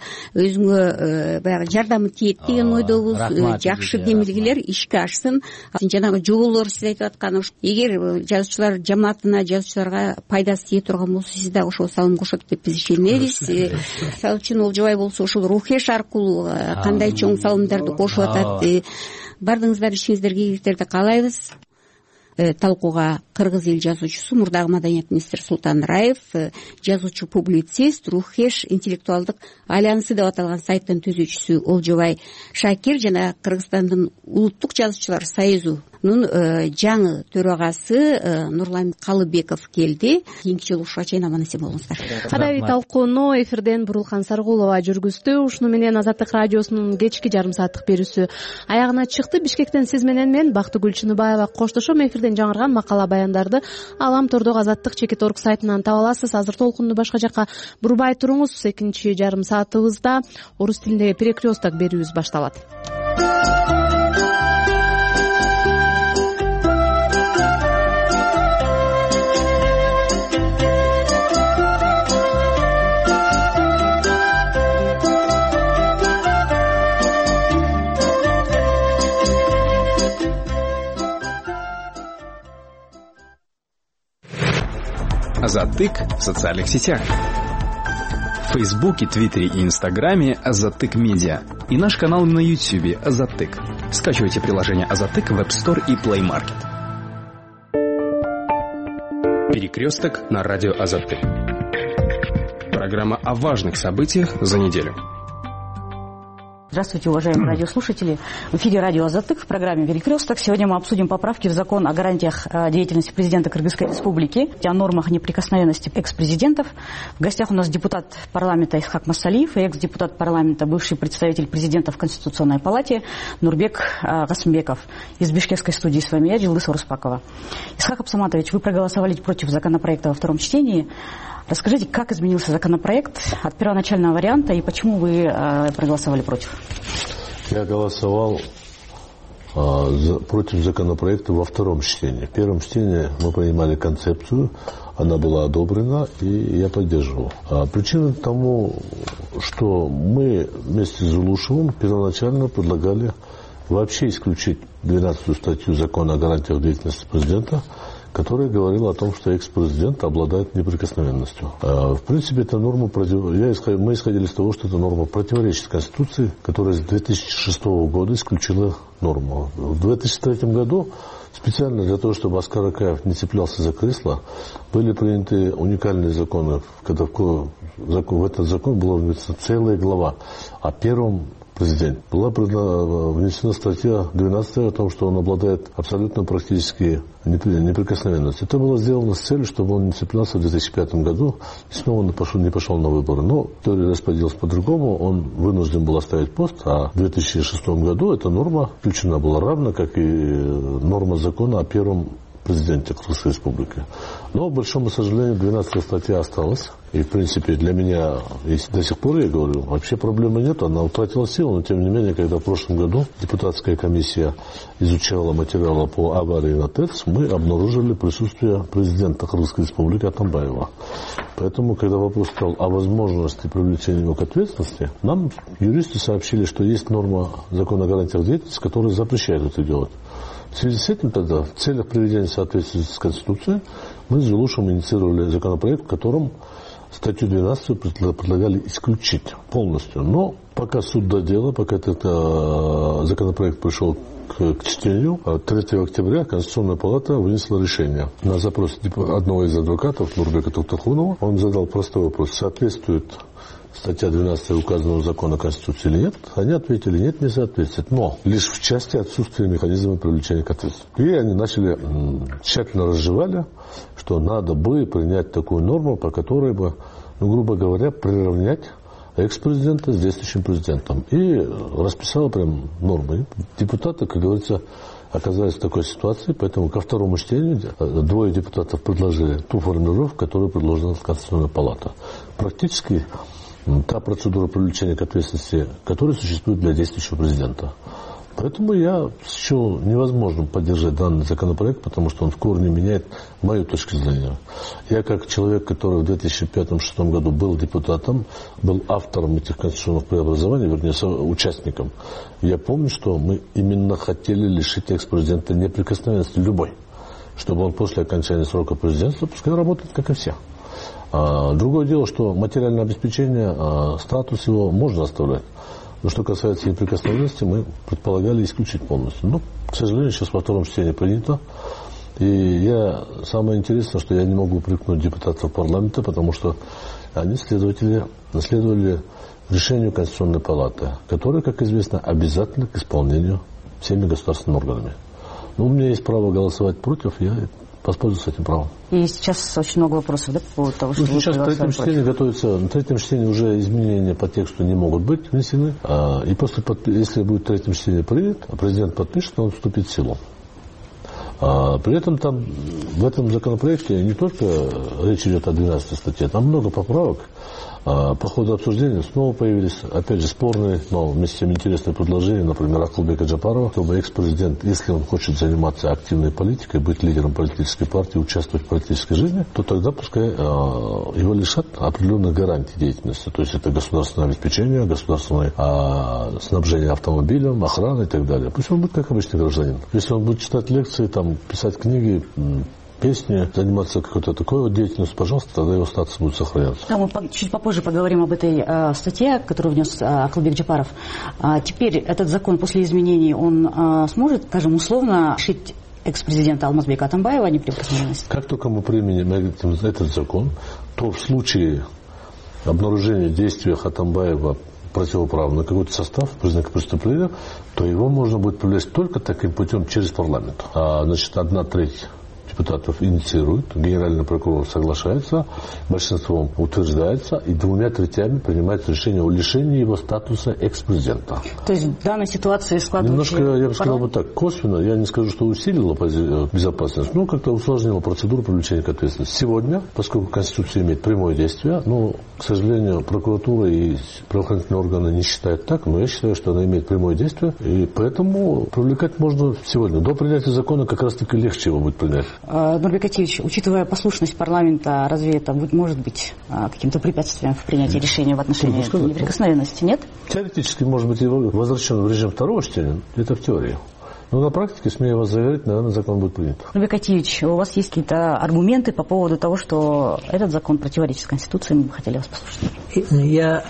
өзүңө баягы жардамы тиет деген ойдобуз. Жакшы демилгелер ишке ашсын. Жанагы жоболор сиз айтып аткан, эгер жазуучулар жамаатына, жазуучуларга пайдасы тие турган болсо, сиз да ошого салым кошот деп биз ишенебиз. Салчын Олжобай болсо ушул Рухеш аркылуу кандай чоң салымдарды кошуп атат. Бардыгыңыздар ишиңиздерге ийгиликтерди каалайбыз. Талкууга кыргыз эл жазуучусу, мурдагы маданият министри Султан Раев, жазуучу публицист, Рухеш интеллектуалдык альянсы деп аталган сайттын түзүүчүсү Олжобай Шакир жана Кыргызстандын улуттук жазуучулар союзунун жаңы төрагасы Нурлан Калыбеков келди. Кийинки жолугушууга чейин аман эсен болуңуздар. Кадайбый талкууну эфирден Бурулхан Саргулова жүргүздү. Ушуну менен Азаттык радиосунун кечки жарым сааттык берүүсү аягына чыкты. Бишкектен сиз менен мен Бактыгүл Чыныбаева коштошом. Эфирден жаңырган макала баян материалдарды Алам Тордогу Азаттык чекит орг сайтынан таба аласыз. Азыр толкунду башка жакка бурбай туруңуз. Экинчи жарым саатыбызда орус тилиндеги перекресток берүүбүз башталат. Азаттык в социальных сетях. В Фейсбуке, Твиттере и Инстаграме Азаттык Медиа. И наш канал на Ютьюбе Азаттык. Скачивайте приложение Азаттык в App Store и Play Market. Перекресток на радио Азаттык. Программа о важных событиях за неделю. Здравствуйте, уважаемые радиослушатели. В эфире радио Азаттык в программе «Перекресток». Сегодня мы обсудим поправки в закон о гарантиях деятельности президента Кыргызской республики, о нормах неприкосновенности экс-президентов. В гостях у нас депутат парламента Исхак Массалиев и экс-депутат парламента, бывший представитель президента в Конституционной палате Нурбек Гасымбеков. Из бишкекской студии с вами я, Джилдыз Орыспакова. Исхак Абсаматович, вы проголосовали против законопроекта во втором чтении. Расскажите, как изменился законопроект от первоначального варианта и почему вы э, проголосовали против? Я голосовал э, за, против законопроекта во втором чтении. В первом чтении мы принимали концепцию, она была одобрена, и я поддерживал. А причина тому, что мы вместе с Зулушевым первоначально предлагали вообще исключить двенадцатую статью закона о гарантиях деятельности президента, которая говорила о том, что экс-президент обладает неприкосновенностью. В принципе, эта норма против... Я исход... мы исходили из того, что эта норма противоречит Конституции, которая с две тысячи шестого года исключила норму. В две тысячи третьем году специально для того, чтобы Аскар Акаев не цеплялся за кресло, были приняты уникальные законы, когда в этот закон была внесена целая глава о первом президенте. Была внесена статья двенадцатая о том, что он обладает абсолютно практически неприкосновенностью. Это было сделано с целью, чтобы он не цеплялся в две тысячи пятом году и снова не пошел, не пошел на выборы. Но история распределилась по-другому, он вынужден был оставить пост, а в две тысячи шестом году эта норма включена была равно, как и норма закона о первом президенте Кыргызской республики. Но, к большому сожалению, двенадцатая статья осталась. И, в принципе, для меня, если до сих пор я говорю, вообще проблемы нет, она утратила силу. Но, тем не менее, когда в прошлом году депутатская комиссия изучала материалы по аварии на ТЭЦ, мы обнаружили присутствие президента Кыргызской республики Атамбаева. Поэтому, когда вопрос стал о возможности привлечения его к ответственности, нам юристы сообщили, что есть норма закона о гарантиях деятельности, которая запрещает это делать. В связи с этим тогда, в целях приведения соответствия с Конституцией, мы с Зулушем инициировали законопроект, в котором статью двенадцатую предлагали исключить полностью. Но пока суд до дела, пока этот э, законопроект пришел к, к чтению, третьего октября Конституционная палата вынесла решение. На запрос одного из адвокатов, Нурбека Токтахунова, он задал простой вопрос: соответствует статья двенадцатая указанного закона Конституции или нет? Они ответили: нет, не соответствует, но лишь в части отсутствия механизма привлечения к ответственности. И они начали тщательно разжевали, что надо бы принять такую норму, по которой бы, ну, грубо говоря, приравнять экс-президента с действующим президентом. И расписала прям нормы. Депутаты, как говорится, оказались в такой ситуации, поэтому ко второму чтению двое депутатов предложили ту формулировку, которую предложила Конституционная палата. Практически та процедура привлечения к ответственности, которая существует для действующего президента. Поэтому я счел невозможным поддержать данный законопроект, потому что он в корне меняет мою точку зрения. Я, как человек, который в две тысячи пятом — две тысячи шестом году был депутатом, был автором этих конституционных преобразований, вернее, участником, я помню, что мы именно хотели лишить экс-президента неприкосновенности любой, чтобы он после окончания срока президентства пускай работает, как и все. Другое дело, что материальное обеспечение, статус его можно оставлять. Но что касается неприкосновенности, мы предполагали исключить полностью. Но, к сожалению, сейчас во втором чтении принято. И я, самое интересное, что я не могу упрекнуть депутатов парламента, потому что они следовали, следовали решению Конституционной палаты, которое, как известно, обязательно к исполнению всеми государственными органами. Но у меня есть право голосовать против, я воспользуюсь этим правом. И сейчас очень много вопросов, да, по поводу того, что ну, сейчас в третьем чтении готовится, на третьем чтении уже изменения по тексту не могут быть внесены. А, и после, если будет в третьем чтении принят, президент подпишет, он вступит в силу. А, при этом там в этом законопроекте не только речь идет о двенадцатой статье, там много поправок. По ходу обсуждения снова появились, опять же, спорные, но вместе с тем интересные предложения, например, Акылбека Джапарова, чтобы экс-президент, если он хочет заниматься активной политикой, быть лидером политической партии, участвовать в политической жизни, то тогда пускай его лишат определенных гарантий деятельности. То есть это государственное обеспечение, государственное снабжение автомобилем, охрана и так далее. Пусть он будет как обычный гражданин. Если он будет читать лекции, там, писать книги, песни, заниматься какой-то такой вот деятельностью, пожалуйста, тогда его статус будет сохраняться. Да, мы чуть попозже поговорим об этой э, статье, которую внес э, Акылбек Джапаров. А теперь этот закон после изменений, он э, сможет, скажем, условно лишить экс-президента Алмазбека Атамбаева неприкосновенности? Как только мы применим этот закон, то в случае обнаружения действия Атамбаева противоправно какой-то состав, признак преступления, то его можно будет привлечь только таким путем через парламент. А, значит, одна треть депутатов инициирует, генеральный прокурор соглашается, большинством утверждается, и двумя третями принимается решение о лишении его статуса экс-президента. То есть в данной ситуации складывается... Немножко, я бы сказал бы так, косвенно, я не скажу, что усилила безопасность, но как-то усложнила процедуру привлечения к ответственности. Сегодня, поскольку Конституция имеет прямое действие, но, к сожалению, прокуратура и правоохранительные органы не считают так, но я считаю, что она имеет прямое действие, и поэтому привлекать можно сегодня. До принятия закона как раз-таки легче его будет принять. Нурбек Атиевич, учитывая послушность парламента, разве это может быть каким-то препятствием в принятии решения в отношении неприкосновенности, нет? Теоретически, может быть, его возвращен в режим второго чтения, это в теории. Но на практике, смею вас заверить, наверное, закон будет принят. Нурбек Атиевич, у вас есть какие-то аргументы по поводу того, что этот закон противоречит Конституции? Мы бы хотели вас послушать.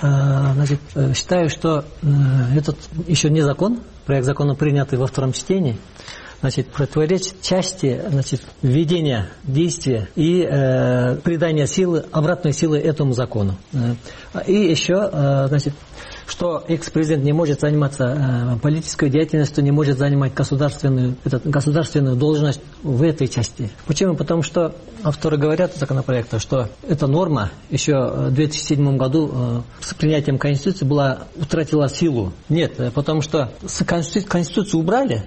Я, значит, считаю, что этот еще не закон, проект закона, принятый во втором чтении, значит, противоречит части, значит, введения действия и э, придания силы, обратной силы этому закону. И еще, э, значит, что экс-президент не может заниматься э, политической деятельностью, не может занимать государственную, этот, государственную должность в этой части. Почему? Потому что авторы говорят законопроекта, что эта норма еще в две тысячи седьмом году э, с принятием Конституции была, утратила силу. Нет, потому что с Конституцию, Конституцию убрали,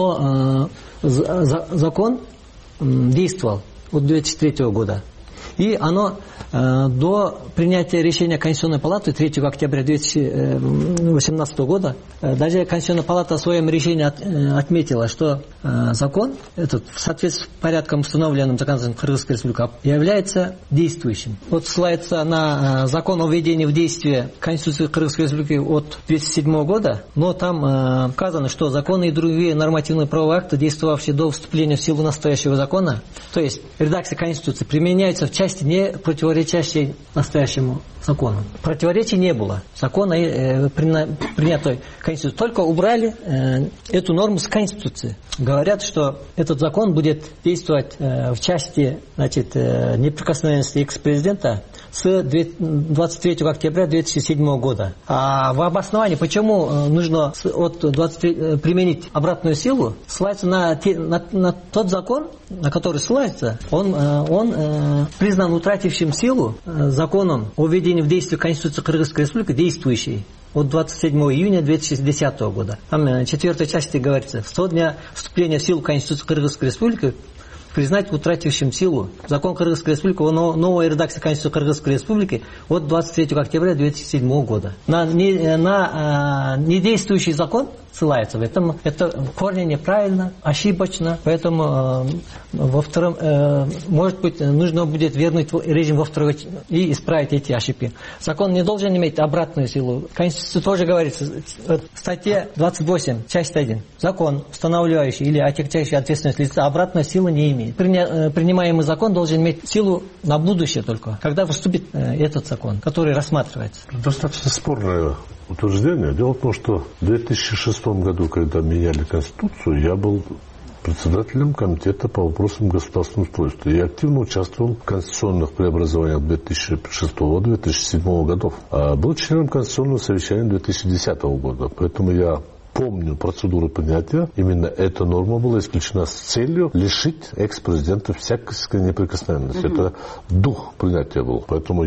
но э, за, закон э, действовал от две тысячи третьего года. И оно э, до принятия решения Конституционной палаты третьего октября две тысячи восемнадцатого года, э, даже Конституционная палата в своем решении от, э, отметила, что э, закон, этот, в соответствии с порядком, установленным законодательством Кыргызской Республики, является действующим. Вот ссылается на э, закон о введении в действие Конституции Кыргызской Республики от две тысячи седьмого года, но там э, сказано, что законы и другие нормативные правовые акты, действовавшие до вступления в силу настоящего закона, то есть редакция Конституции, применяются в части, не противоречащей настоящему закону. Противоречий не было. Закон, э, принятый Конституцией. Только убрали э, эту норму с Конституции. Говорят, что этот закон будет действовать э, в части, значит, э, неприкосновенности экс-президента с двадцать третьего октября две тысячи седьмого года. А в обосновании, почему нужно от двадцать третьего применить обратную силу, ссылается на, те, на, на тот закон, на который ссылается, он, он э, признан утратившим силу э, законом о введении в действие Конституции Кыргызской Республики, действующей от двадцать седьмого июня две тысячи десятого года. Там в четвертой части говорится, в сто дня вступления в силу Конституции Кыргызской Республики признать утратившим силу закон Кыргызской Республики, новая редакция Конституции Кыргызской Республики от двадцать третьего октября две тысячи седьмого года. На, не, на а, недействующий закон ссылается. Поэтому это в корне неправильно, ошибочно. Поэтому а, во втором, а, может быть, нужно будет вернуть режим во второй и исправить эти ошибки. Закон не должен иметь обратную силу. В Конституции тоже говорится, в статье двадцать восемь, часть один. Закон, устанавливающий или отягчающий ответственность лица, обратной силы не имеет. Принимаемый закон должен иметь силу на будущее только, когда вступит этот закон, который рассматривается. Достаточно спорное утверждение. Дело в том, что в две тысячи шестом году, когда меняли Конституцию, я был председателем комитета по вопросам государственного устройства. Я активно участвовал в конституционных преобразованиях две тысячи шестого - две тысячи седьмого годов. А был членом конституционного совещания две тысячи десятого года. Поэтому я помню процедуру принятия. Именно эта норма была исключена с целью лишить экс-президента всякой неприкосновенности. Mm-hmm. Это дух принятия был. Поэтому я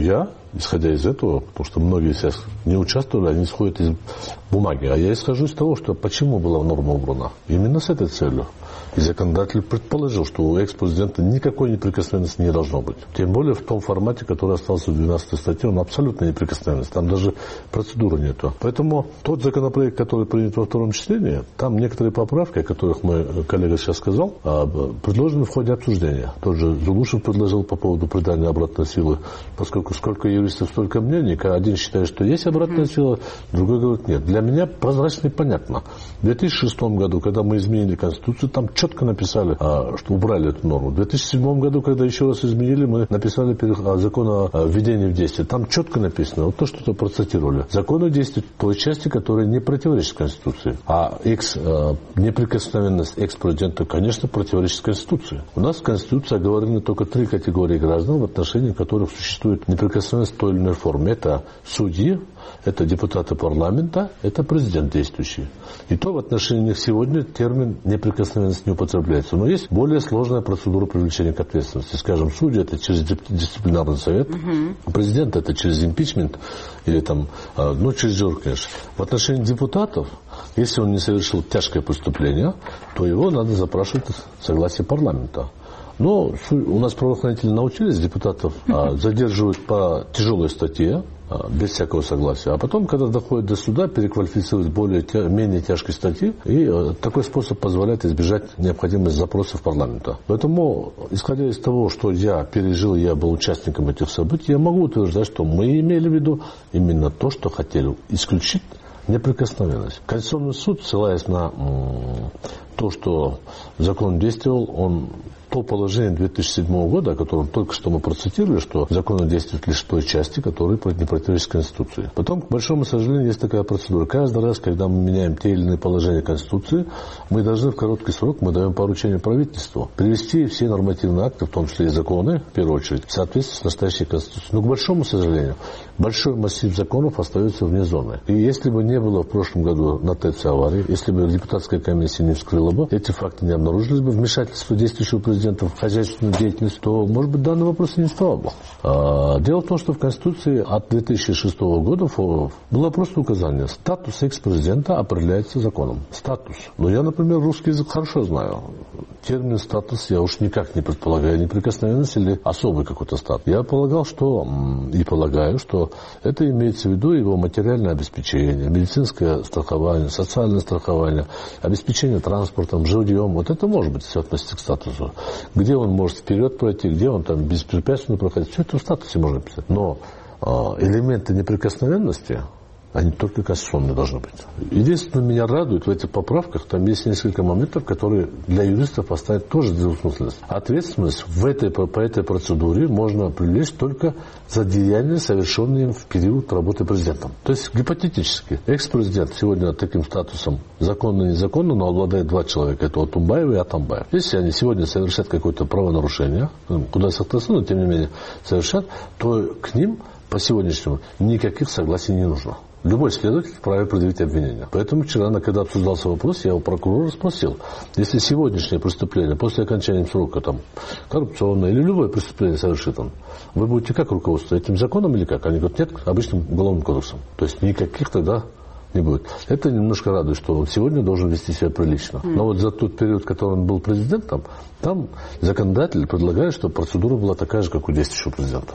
исходя из этого, потому что многие сейчас не участвовали, они исходят из бумаги. А я исхожу из того, что почему была норма убрана. Именно с этой целью. И законодатель предположил, что у экс-президента никакой неприкосновенности не должно быть. Тем более в том формате, который остался в двенадцатой статье, он абсолютно неприкосновенность. Там даже процедуры нету. Поэтому тот законопроект, который принят во втором чтении, там некоторые поправки, о которых мой коллега сейчас сказал, предложены в ходе обсуждения. Тот же Зулушев предложил по поводу придания обратной силы. Поскольку сколько юристов, столько мнений, один считает, что есть обратная сила, другой говорит нет. Для меня прозрачно и понятно. В две тысячи шестом году, когда мы изменили Конституцию, там четко написали, что убрали эту норму. В две тысячи седьмом году, когда еще раз изменили, мы написали закон о введении в действие. Там четко написано, вот то, что то процитировали. Закон о действии той части, которая не противоречит Конституции. А экс, неприкосновенность экс-президента, конечно, противоречит Конституции. У нас в Конституции оговорены только три категории граждан, в отношении которых существует неприкосновенность в той или иной форме. Это судьи, это депутаты парламента, это президент действующий. И то в отношении них сегодня термин неприкосновенность не употребляется. Но есть более сложная процедура привлечения к ответственности. Скажем, судьи это через дисциплинарный совет, угу. Президент это через импичмент или там, ну, через дюр, конечно. В отношении депутатов, если он не совершил тяжкое преступление, то его надо запрашивать согласие парламента. Но у нас правоохранители научились депутатов а, задерживать по тяжелой статье, а, без всякого согласия. А потом, когда доходит до суда, переквалифицировать в более, тя, менее тяжкие статьи. И а, такой способ позволяет избежать необходимости запросов парламента. Поэтому, исходя из того, что я пережил, я был участником этих событий, я могу утверждать, что мы имели в виду именно то, что хотели исключить неприкосновенность. Конституционный суд, ссылаясь на м, то, что закон действовал, он... То положение две тысячи седьмого года, о котором только что мы процитировали, что закон действует лишь в той части, которая не противоречит Конституции. Потом, к большому сожалению, есть такая процедура. Каждый раз, когда мы меняем те или иные положения Конституции, мы должны в короткий срок, мы даем поручение правительству, привести все нормативные акты, в том числе и законы, в первую очередь, в соответствии с настоящей Конституцией. Но, к большому сожалению, большой массив законов остается вне зоны. И если бы не было в прошлом году на ТЭЦ аварии, если бы депутатская комиссия не вскрыла бы, эти факты не обнаружились бы, вмешательство действующего президента в хозяйственную деятельность, то, может быть, данный вопрос и не вставал бы. А, дело в том, что в Конституции от две тысячи шестого года было просто указание: статус экс-президента определяется законом. Статус. Но я, например, русский язык хорошо знаю. Термин статус я уж никак не предполагаю неприкосновенность или особый какой-то статус. Я полагал, что и полагаю, что это имеется в виду его материальное обеспечение, медицинское страхование, социальное страхование, обеспечение транспортом, жильем. Вот это может быть относиться к статусу. Где он может вперед пройти, где он там беспрепятственно проходит. Все это в статусе можно писать. Но э, элементы неприкосновенности, они только конституционные должны быть. Единственное, меня радует в этих поправках, там есть несколько моментов, которые для юристов поставят тоже двусмысленность. Ответственность в этой, по этой процедуре можно привлечь только за деяния, совершенные в период работы президентом. То есть гипотетически экс-президент сегодня таким статусом законно и незаконно, но обладает два человека, это Атумбаева и Атамбаев. Если они сегодня совершат какое-то правонарушение, куда соответственно, но тем не менее совершат, то к ним по сегодняшнему никаких согласий не нужно. Любой следователь вправе предъявить обвинение. Поэтому вчера, когда обсуждался вопрос, я у прокурора спросил, если сегодняшнее преступление после окончания срока, там, коррупционное или любое преступление совершит он, вы будете как руководствоваться, этим законом или как? Они говорят, нет, обычным уголовным кодексом. То есть никаких тогда не будет. Это немножко радует, что он сегодня должен вести себя прилично. Но вот за тот период, который он был президентом, там законодатель предлагает, чтобы процедура была такая же, как у действующего президента.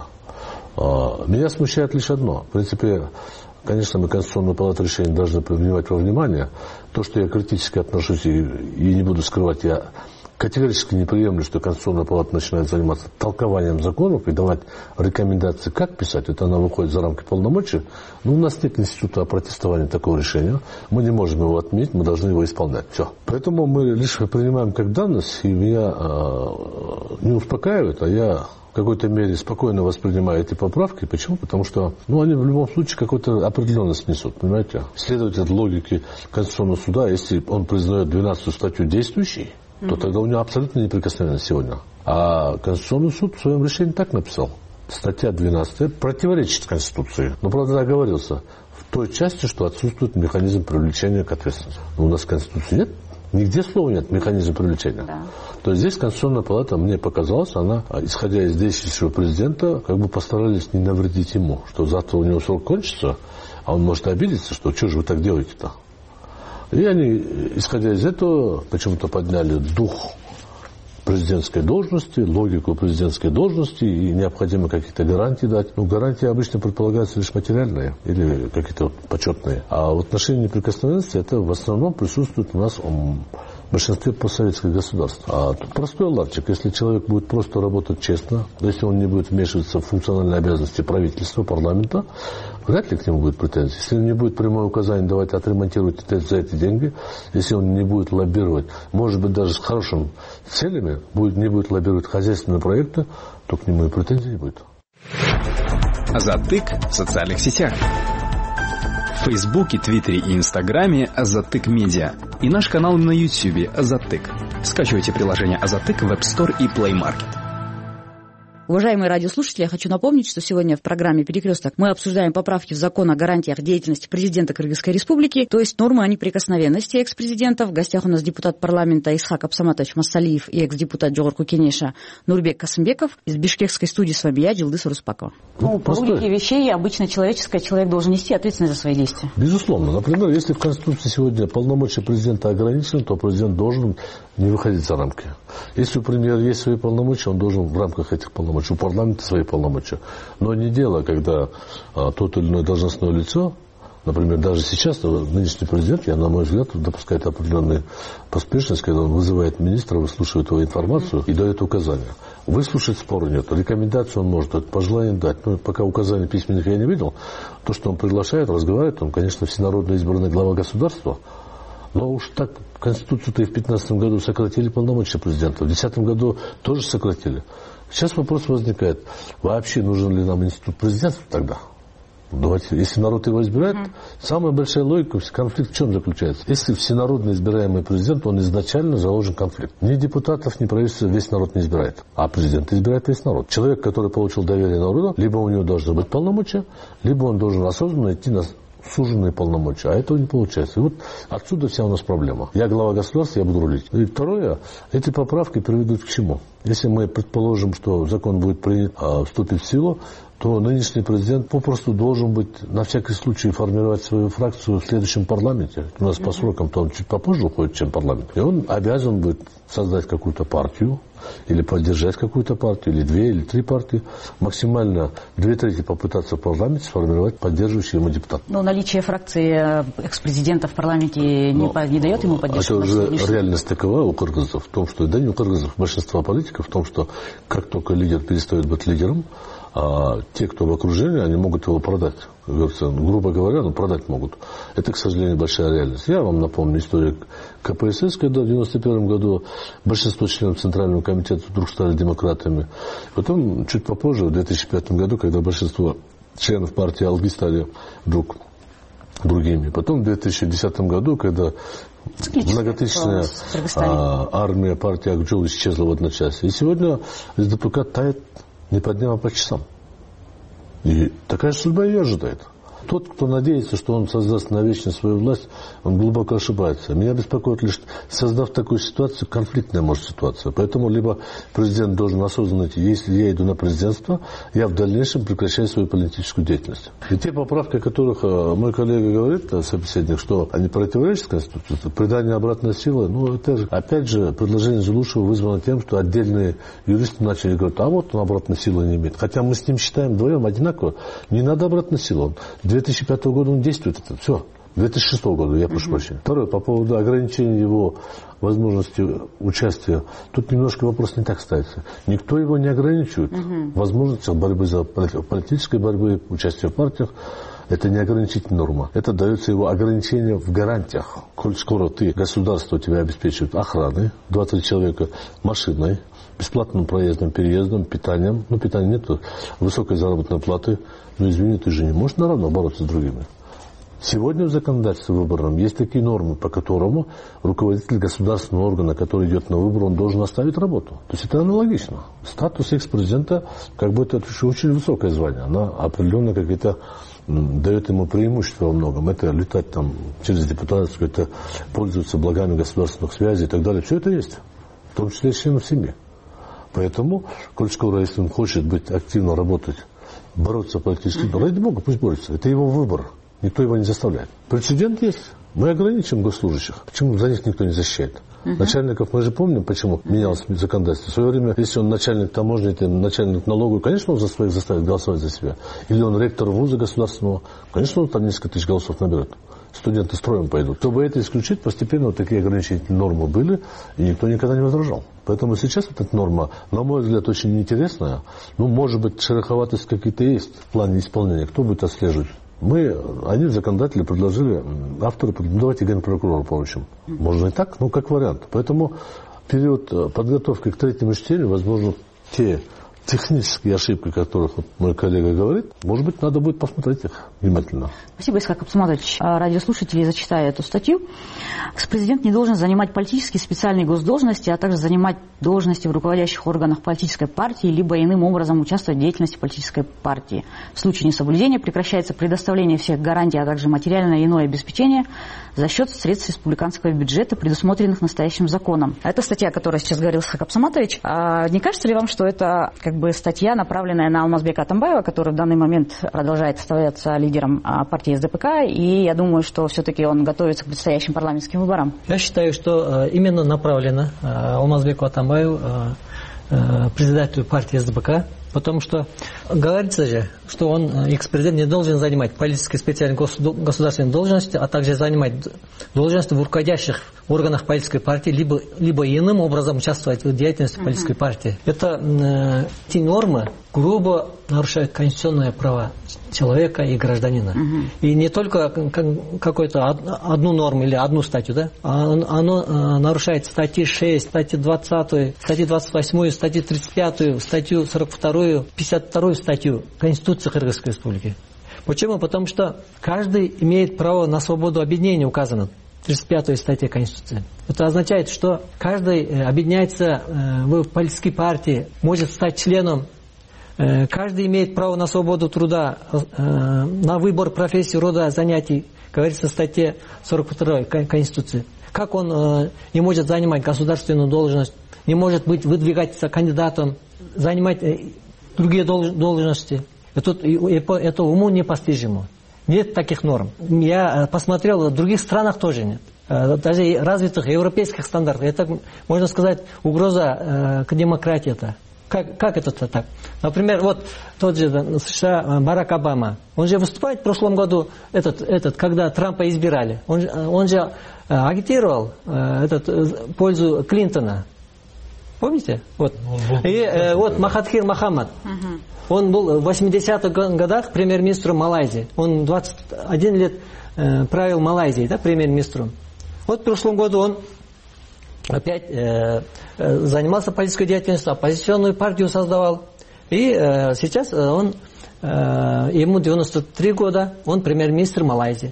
Меня смущает лишь одно. В принципе, конечно, мы Конституционную палату решений должны принимать во внимание. То, что я критически отношусь и, и не буду скрывать, я категорически не приемлю, что Конституционная палата начинает заниматься толкованием законов и давать рекомендации, как писать. Это она выходит за рамки полномочий. Но у нас нет института протестования такого решения. Мы не можем его отменить, мы должны его исполнять. Все. Поэтому мы лишь принимаем как данность, и меня э, не успокаивает, а я в какой-то мере спокойно воспринимаю эти поправки. Почему? Потому что ну, они в любом случае какую-то определенность несут. Понимаете? Следовать логике Конституционного суда, если он признает двенадцатую статью действующей, то тогда у него абсолютно неприкосновенность сегодня. А Конституционный суд в своем решении так написал. Статья двенадцатая противоречит Конституции. Но, правда, оговорился в той части, что отсутствует механизм привлечения к ответственности. Но у нас в Конституции нет Нигде слова нет, механизм привлечения. Да. То есть здесь Конституционная палата, мне показалось, она, исходя из действующего президента, как бы постарались не навредить ему, что завтра у него срок кончится, а он может обидеться, что что же вы так делаете-то. И они, исходя из этого, почему-то подняли дух президентской должности, логику президентской должности и необходимо какие-то гарантии дать. Ну, гарантии обычно предполагаются лишь материальные или какие-то вот почетные. А в отношении неприкосновенности это в основном присутствует у нас в большинстве постсоветских государств. А тут простой ларчик. Если человек будет просто работать честно, если он не будет вмешиваться в функциональные обязанности правительства, парламента, вряд ли к нему будет претензий. Если он не будет прямое указание давать отремонтировать за эти деньги, если он не будет лоббировать, может быть, даже с хорошими целями, будет, не будет лоббировать хозяйственные проекты, то к нему и претензий не будет. Азаттык в социальных сетях. В Фейсбуке, Твиттере и Инстаграме Азаттык Медиа. И наш канал на Ютьюбе Азаттык. Скачивайте приложение Азаттык в App Store и Play Market. Уважаемые радиослушатели, я хочу напомнить, что сегодня в программе «Перекресток» мы обсуждаем поправки в закон о гарантиях деятельности президента Кыргызской Республики, то есть нормы о неприкосновенности экс-президента. В гостях у нас депутат парламента Исхак Абсаматович Массалиев и экс-депутат Жогорку Кенеша Нурбек Касымбеков. Из бишкекской студии с вами я, Джилдыс Руспакова. Ну, по логике вещей, обычно человеческое, человек должен нести ответственность за свои действия. Безусловно. Например, если в Конституции сегодня полномочия президента ограничены, то президент должен не выходить за рамки. Если у премьера есть свои полномочия, он должен в рамках этих полномочий, у парламента свои полномочия. Но не дело, когда а, тот или иное должностное лицо, например, даже сейчас нынешний президент, я, на мой взгляд, допускает определенную поспешность, когда он вызывает министра, выслушивает его информацию и дает указания. Выслушать спора нет. Рекомендацию он может дать, пожелание дать. Но пока указаний письменных я не видел, то, что он приглашает, разговаривает, он, конечно, всенародно избранный глава государства. Но уж так Конституцию-то и в две тысячи пятнадцатом году сократили полномочия президента. В две тысячи десятом году тоже сократили. Сейчас вопрос возникает, вообще нужен ли нам институт президента тогда? Давайте, если народ его избирает, mm-hmm. самая большая логика, конфликт в чем заключается? Если всенародно избираемый президент, он изначально заложен конфликт. Ни депутатов, ни правительства весь народ не избирает, а президента избирает весь народ. Человек, который получил доверие народа, либо у него должны быть полномочия, либо он должен осознанно идти на суженные полномочия, а этого не получается. И вот отсюда вся у нас проблема. Я глава государства, я буду рулить. И второе, эти поправки приведут к чему? Если мы предположим, что закон будет принят, а вступит в силу, то нынешний президент попросту должен быть на всякий случай формировать свою фракцию в следующем парламенте. У нас по срокам-то он чуть попозже уходит, чем парламент. И он обязан будет создать какую-то партию, или поддержать какую-то партию, или две, или три партии. Максимально две трети попытаться в парламенте сформировать поддерживающие ему депутаты. Но наличие фракции экс-президента в парламенте не, не дает ему поддержку? Это уже реальность такова у кыргызов, в том, что, да не у кыргызов, большинства политиков, в том, что как только лидер перестает быть лидером, а те, кто в окружении, они могут его продать. Говорится, грубо говоря, но продать могут. Это, к сожалению, большая реальность. Я вам напомню историю ка пэ эс эс, когда в девяносто первом году большинство членов Центрального комитета вдруг стали демократами. Потом, чуть попозже, в две тысячи пятом году, когда большинство членов партии Алги стали вдруг другими. Потом в две тысячи десятом году, когда многотысячная а, армия партии Акджол исчезла в одночасье. И сегодня эс дэ пэ ка тает не по дням, а по часам. И такая судьба ее ожидает. Тот, кто надеется, что он создаст навечно свою власть, он глубоко ошибается. Меня беспокоит лишь, создав такую ситуацию, конфликтная может ситуация. Поэтому либо президент должен осознанно идти, если я иду на президентство, я в дальнейшем прекращаю свою политическую деятельность. И те поправки, о которых мой коллега говорит, собеседник, что они противоречат Конституции, придание обратной силы, ну, это же, опять же, предложение Зулушева вызвано тем, что отдельные юристы начали говорить, а вот он обратной силы не имеет. Хотя мы с ним считаем вдвоем одинаково, не надо обратной силы. две тысячи пятого года он действует, это все. две тысячи шестого года, я прошу прощения. Второе, по поводу ограничения его возможности участия. Тут немножко вопрос не так ставится. Никто его не ограничивает. Uh-huh. Возможность борьбы за политической борьбы, участия в партиях. Это не ограничительная норма. Это дается его ограничение в гарантиях. Коль скоро ты, государство тебя обеспечивает охраной, два-три человека, машиной, бесплатным проездом, переездом, питанием. Ну, питания нет, высокой заработной платы. Но, извини, ты же не можешь наравно бороться с другими. Сегодня в законодательстве выборном есть такие нормы, по которому руководитель государственного органа, который идет на выбор, он должен оставить работу. То есть это аналогично. Статус экс-президента, как бы это очень высокое звание. Она определенно какие-то дает ему преимущество во многом. Это летать там через депутатскую, это пользоваться благами государственных связей и так далее. Все это есть, в том числе и членов семьи. Поэтому, коль скоро, если он хочет быть активно работать, бороться политически, uh-huh. ради бога, пусть борется. Это его выбор. Никто его не заставляет. Прецедент есть. Мы ограничим госслужащих. Почему за них никто не защищает? Uh-huh. Начальников, мы же помним, почему менялось законодательство. В свое время, если он начальник таможни, начальник налоговой, конечно, он за своих заставит голосовать за себя. Или он ректор вуза государственного, конечно, он там несколько тысяч голосов наберет. Студенты строем пойдут. Чтобы это исключить, постепенно вот такие ограничительные нормы были, и никто никогда не возражал. Поэтому сейчас вот эта норма, на мой взгляд, очень интересная. Ну, может быть, шероховатость какие-то есть в плане исполнения. Кто будет отслеживать? Мы, они, законодатели, предложили, авторы, ну, давайте генпрокурора получим. Можно и так, ну, как вариант. Поэтому период подготовки к третьему чтению, возможно, те технические ошибки, о которых вот мой коллега говорит, может быть, надо будет посмотреть их внимательно. Спасибо, Исхак Абсаматович. Радиослушатели, зачитаю эту статью. Экс-президент не должен занимать политические специальные госдолжности, а также занимать должности в руководящих органах политической партии, либо иным образом участвовать в деятельности политической партии. В случае несоблюдения прекращается предоставление всех гарантий, а также материальное и иное обеспечение за счет средств республиканского бюджета, предусмотренных настоящим законом. Это статья, о которой сейчас говорил Исхак Абсаматович. А не кажется ли вам, что это как бы статья, направленная на Алмазбека Атамбаева, который в данный момент продолжает оставаться лидером партии эс дэ пэ ка, и я думаю, что все-таки он готовится к предстоящим парламентским выборам? Я считаю, что именно направлена Алмазбеку Атамбаеву, председателю партии эс дэ пэ ка, потому что говорится же, что он, экс-президент, не должен занимать политические специальные государственные должности, а также занимать должности в руководящих органах политической партии, либо, либо иным образом участвовать в деятельности политической uh-huh. партии. Это э, эти нормы грубо нарушают конституционные права человека и гражданина. Uh-huh. И не только какую-то одну норму или одну статью, да, а оно э, нарушает статьи шесть, статью двадцать, статью двадцать восемь, статью тридцать пять, статью сорок два, пятьдесят вторую статью Конституции Кыргызской Республики. Почему? Потому что каждый имеет право на свободу объединения, указано в тридцать пятой статье Конституции. Это означает, что каждый объединяется в политической партии, может стать членом. Каждый имеет право на свободу труда, на выбор профессии, рода занятий, говорится в статье сорок второй Конституции. Как он не может занимать государственную должность, не может быть выдвигаться кандидатом, занимать другие должности. Это, это уму непостижимо. Нет таких норм. Я посмотрел, в других странах тоже нет. Даже развитых европейских стандартов. Это, можно сказать, угроза к демократии. Это. Как, как это так? Например, вот тот же США Барак Обама. Он же выступает в прошлом году, этот, этот, когда Трампа избирали. Он, он же агитировал этот, в пользу Клинтона. Помните? Вот. И э, вот Махатхир Мохаммад. Uh-huh. Он был в восьмидесятых годах премьер-министром Малайзии. Он двадцать один лет э, правил Малайзией, да, премьер-министром. Вот в прошлом году он опять э, э, занимался политической деятельностью, оппозиционную партию создавал. И э, сейчас он, э, ему девяносто три года, он премьер-министр Малайзии.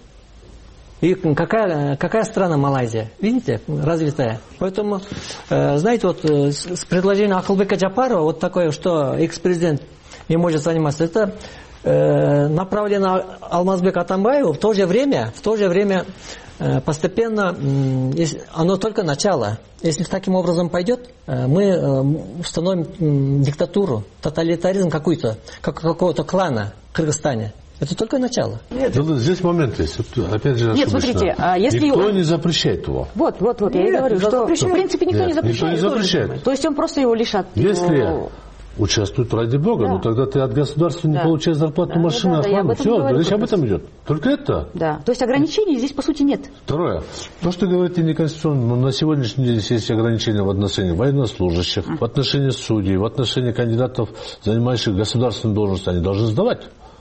И какая, какая страна Малайзия? Видите, развитая. Поэтому, э, знаете, вот э, с предложением Акылбека Джапарова, вот такое, что экс-президент не может заниматься, это э, направлено Алмазбеку Атамбаеву. В то же время, в то же время э, постепенно, э, если, оно только начало. Если таким образом пойдет, э, мы э, установим э, диктатуру, тоталитаризм какой-то, как какого-то клана в Кыргызстане. Это только начало. Нет. Ну, здесь момент есть. Опять же, Нет, смотрите, а если никто он... не запрещает его. Вот, вот, вот, я и говорю, что в принципе никто Нет, не запрещает. Никто не запрещает. То есть он просто его лишат. Если его... участвует ради Бога, да. ну тогда ты от государства не да. получаешь зарплату, да, машины, да, да, охрану. Все, говорю, речь об этом идет. Только это. Да. То есть ограничений здесь по сути нет. Второе. То, что говорите неконституционно, но на сегодняшний день есть ограничения в отношении военнослужащих, а. в отношении судей, в отношении кандидатов, занимающих государственную должность, они должны сдавать.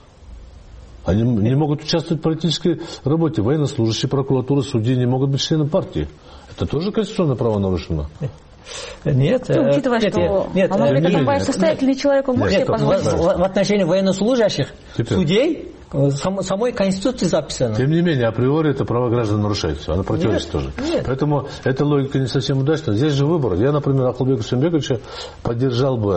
Они не могут участвовать в политической работе. Военнослужащие, прокуратуры, судьи не могут быть членом партии. Это тоже конституционное право нарушено. Нет. Ну, учитывая, нет, что нет, Алмазбек Атамбаев состоятельный человек, он может себе позволить. В, в отношении военнослужащих, Теперь. судей, сам, самой Конституции записано. Тем не менее, априори это право граждан нарушается. Она противоречит тоже. Нет. Поэтому эта логика не совсем удачна. Здесь же выбор. Я, например, Акылбека Сюмбековича поддержал бы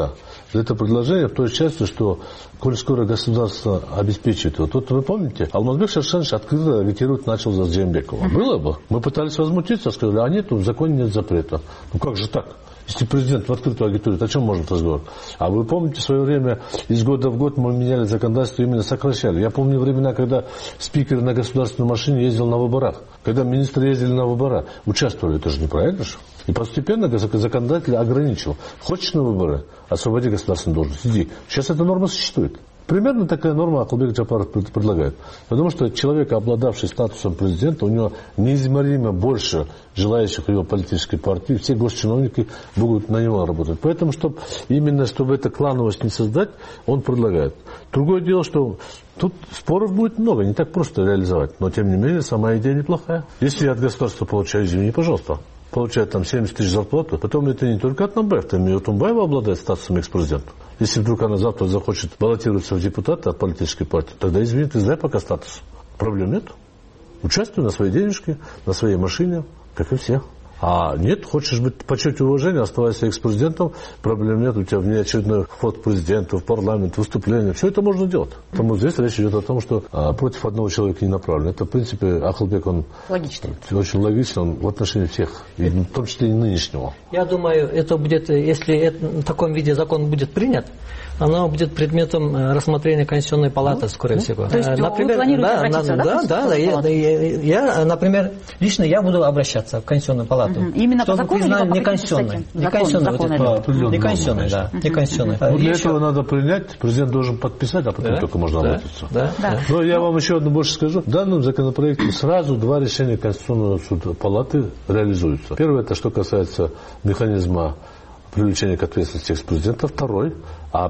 за это предложение в той части, что коль скоро государство обеспечит его. Тут вы помните, Алмазбек Шаршанович открыто агитировать начал за Джеймбекова. Uh-huh. Было бы. Мы пытались возмутиться, сказали, а нет, в законе нет запрета. Ну как же так? Если президент в открытую агитирует, о чем может разговор? А вы помните, в свое время из года в год мы меняли законодательство, именно сокращали. Я помню времена, когда спикер на государственной машине ездил на выборах. Когда министры ездили на выборы, участвовали, это же неправильно же. И постепенно законодатель ограничил. Хочешь на выборы, освободи государственную должность, иди. Сейчас эта норма существует. Примерно такая норма Акылбек Джапаров предлагает. Потому что человек, обладавший статусом президента, у него неизмеримо больше желающих его политической партии, все госчиновники будут на него работать. Поэтому, чтобы, именно чтобы эту клановость не создать, он предлагает. Другое дело, что тут споров будет много, не так просто реализовать. Но, тем не менее, сама идея неплохая. Если я от государства получаю, извини, пожалуйста, получает там семьдесят тысяч зарплату, потом это не только Атнабаев, там и Утумбаева обладает статусом экс-президента. Если вдруг она завтра захочет баллотироваться в депутаты от политической партии, тогда, извини, ты сдай пока статус. Проблем нет. Участвуй на своей денежке, на своей машине, как и все. А нет, хочешь быть почете и уважения, оставайся экс-президентом, проблем нет, у тебя внеочередной вход президента в парламент, выступление, все это можно делать. Потому здесь речь идет о том, что а, против одного человека не направлено. Это, в принципе, Акылбек, он логичный. Очень логичный, он в отношении всех, и в том числе и нынешнего. Я думаю, это будет, если это, в таком виде закон будет принят, оно будет предметом рассмотрения Конституционной палаты, ну, скорее ну, всего. То есть например, вы планируете да, обратиться, на, да? Да, да, я, я, я, например, лично я буду обращаться в Конституционную палату. Угу. Именно по закону или по неконституционной? Неконституционной, неконституционной, да. Неконституционной. Ну, для этого надо принять, президент должен подписать, а потом да, только можно да, обратиться. Да, да. Но я вам еще одно больше скажу. В данном законопроекте сразу два решения Конституционного суда палаты реализуются. Первое, это что касается механизма привлечения к ответственности экс-президента. Второй, а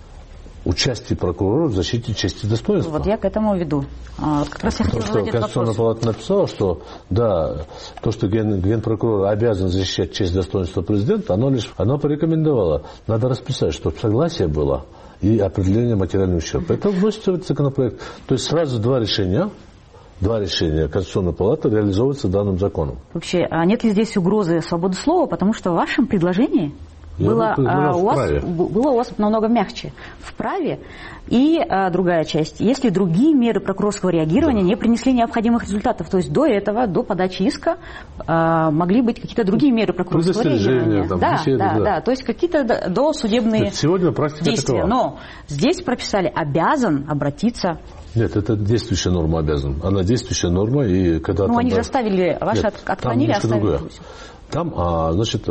участие прокурора в защите чести и достоинства. Вот я к этому веду. А, как раз я хотела задать этот вопрос. Конституционная палата написала, что да, то, что ген, генпрокурор обязан защищать честь и достоинство президента, оно лишь, оно порекомендовало. Надо расписать, чтобы согласие было и определение материального ущерба. Это вносится в этот законопроект. То есть сразу два решения. Два решения Конституционной палаты реализовываются данным законом. Вообще, а нет ли здесь угрозы свободы слова? Потому что в вашем предложении было, а, у вас, было у вас намного мягче. В праве. И а, другая часть. Если другие меры прокурорского реагирования да. не принесли необходимых результатов, то есть до этого, до подачи иска, а, могли быть какие-то другие меры прокурорского реагирования. Там, да, беседы, да, да, да. То есть какие-то досудебные сегодня практика действия. Такова. Но здесь прописали обязан обратиться. Нет, это действующая норма обязан. Она действующая норма. И когда ну, там, они да, же оставили, ваши нет, отклонили, оставили. Там, а, значит,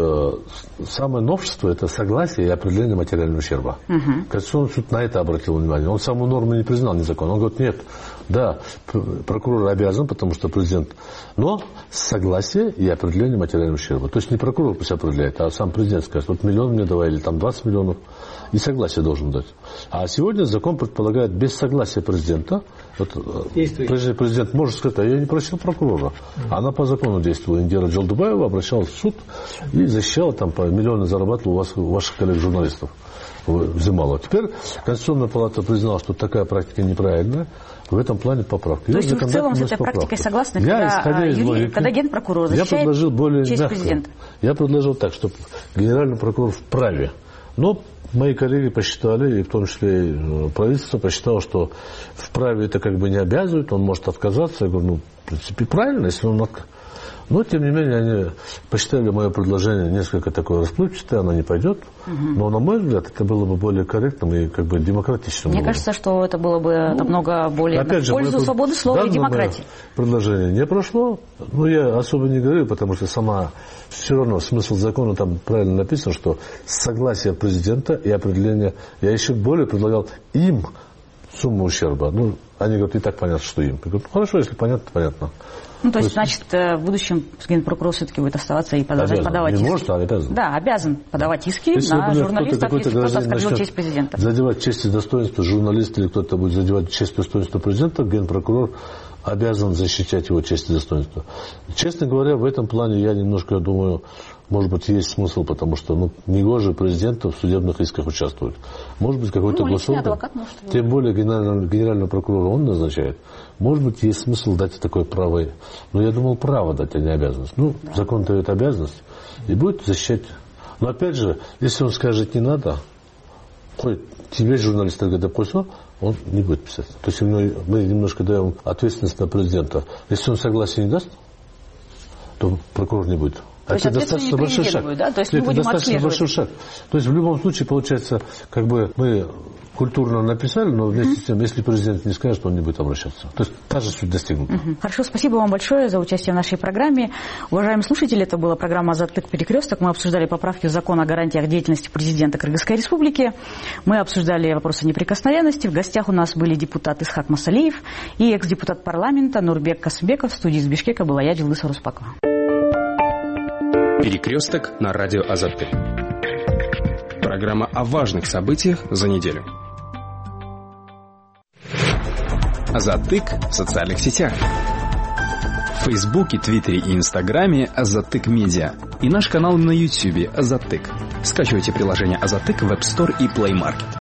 самое новшество – это согласие и определение материального ущерба. Угу. Конституционный суд на это обратил внимание. Он саму норму не признал незаконно. Он говорит, нет, да, прокурор обязан, потому что президент, но согласие и определение материального ущерба. То есть не прокурор пусть определяет, а сам президент скажет, вот миллион мне давай, или там двадцать миллионов, и согласие должен дать. А сегодня закон предполагает без согласия президента, вот, президент может сказать, а я не просил прокурора. Угу. Она по закону действовала. Индира Джалдубаева обращалась в суд и защищала, там по миллионы зарабатывала у вас, у ваших коллег-журналистов. Взимала. Теперь Конституционная палата признала, что такая практика неправильная. В этом плане поправки. То есть вы в целом с этой практикой согласны, я, когда, из логики, когда генпрокурор защищает я предложил более честь мягко. президента? Я предложил так, чтобы генеральный прокурор вправе. Но мои коллеги посчитали, и в том числе и правительство посчитало, что вправе это как бы не обязывает, он может отказаться. Я говорю, ну, в принципе, правильно, если он отказывается. Но, тем не менее, они посчитали мое предложение несколько такое расплывчатое, оно не пойдет. Угу. Но, на мой взгляд, это было бы более корректным и как бы демократичным. Мне было. кажется, что это было бы ну, намного более опять в пользу же, свободы слова и демократии. Предложение не прошло. Но я особо не говорю, потому что сама все равно смысл закона там правильно написано, что согласие президента и определение. Я еще более предлагал им сумму ущерба. Ну, они говорят, и так понятно, что им. Я говорю, ну, хорошо, если понятно, понятно. Ну, то, то есть, значит, в будущем генпрокурор все-таки будет оставаться и продолжать обязан. подавать не иски. Может, а обязан. Да, если подавать иски если, на например, журналистов, кто-то, если кто-то оскорбил честь президента. Задевать честь и достоинство журналиста или кто-то будет задевать честь и достоинство президента, генпрокурор обязан защищать его честь и достоинство. Честно говоря, в этом плане я немножко думаю, может быть, есть смысл, потому что ну, негоже президента в судебных исках участвовать. Может быть, какой-то ну, госорган, тем более генерального, генерального прокурора он назначает. Может быть, есть смысл дать такое право. Но я думал, право дать, а не обязанность. Ну, да. Закон дает обязанность и будет защищать. Но опять же, если он скажет не надо, қой тебе журналистерге деп қойса, он не будет писать. То есть мы немножко даем ответственность на президента. Если он согласие не даст, то прокурор не будет. То есть это достаточно большой шаг. Будет, да? То есть это достаточно большой шаг. То есть в любом случае получается, как бы мы культурно написали, но вместе с тем, если президент не скажет, он не будет обращаться. То есть та же суть достигнута. Угу. Хорошо, спасибо вам большое за участие в нашей программе. Уважаемые слушатели, это была программа «Азаттык. Перекресток». Мы обсуждали поправки в закон о гарантиях деятельности президента Кыргызской Республики. Мы обсуждали вопросы неприкосновенности. В гостях у нас были депутат Исхак Масалиев и экс-депутат парламента Нурбек Касымбеков. В студии из Бишкека была я, Джилдыса Руспакова. Перекресток на радио Азаттык. Программа о важных событиях за неделю. Азаттык в социальных сетях. В Фейсбуке, Твиттере и Инстаграме Азаттык Медиа. И наш канал на Ютьюбе Азаттык. Скачивайте приложение Азаттык в App Store и Play Market.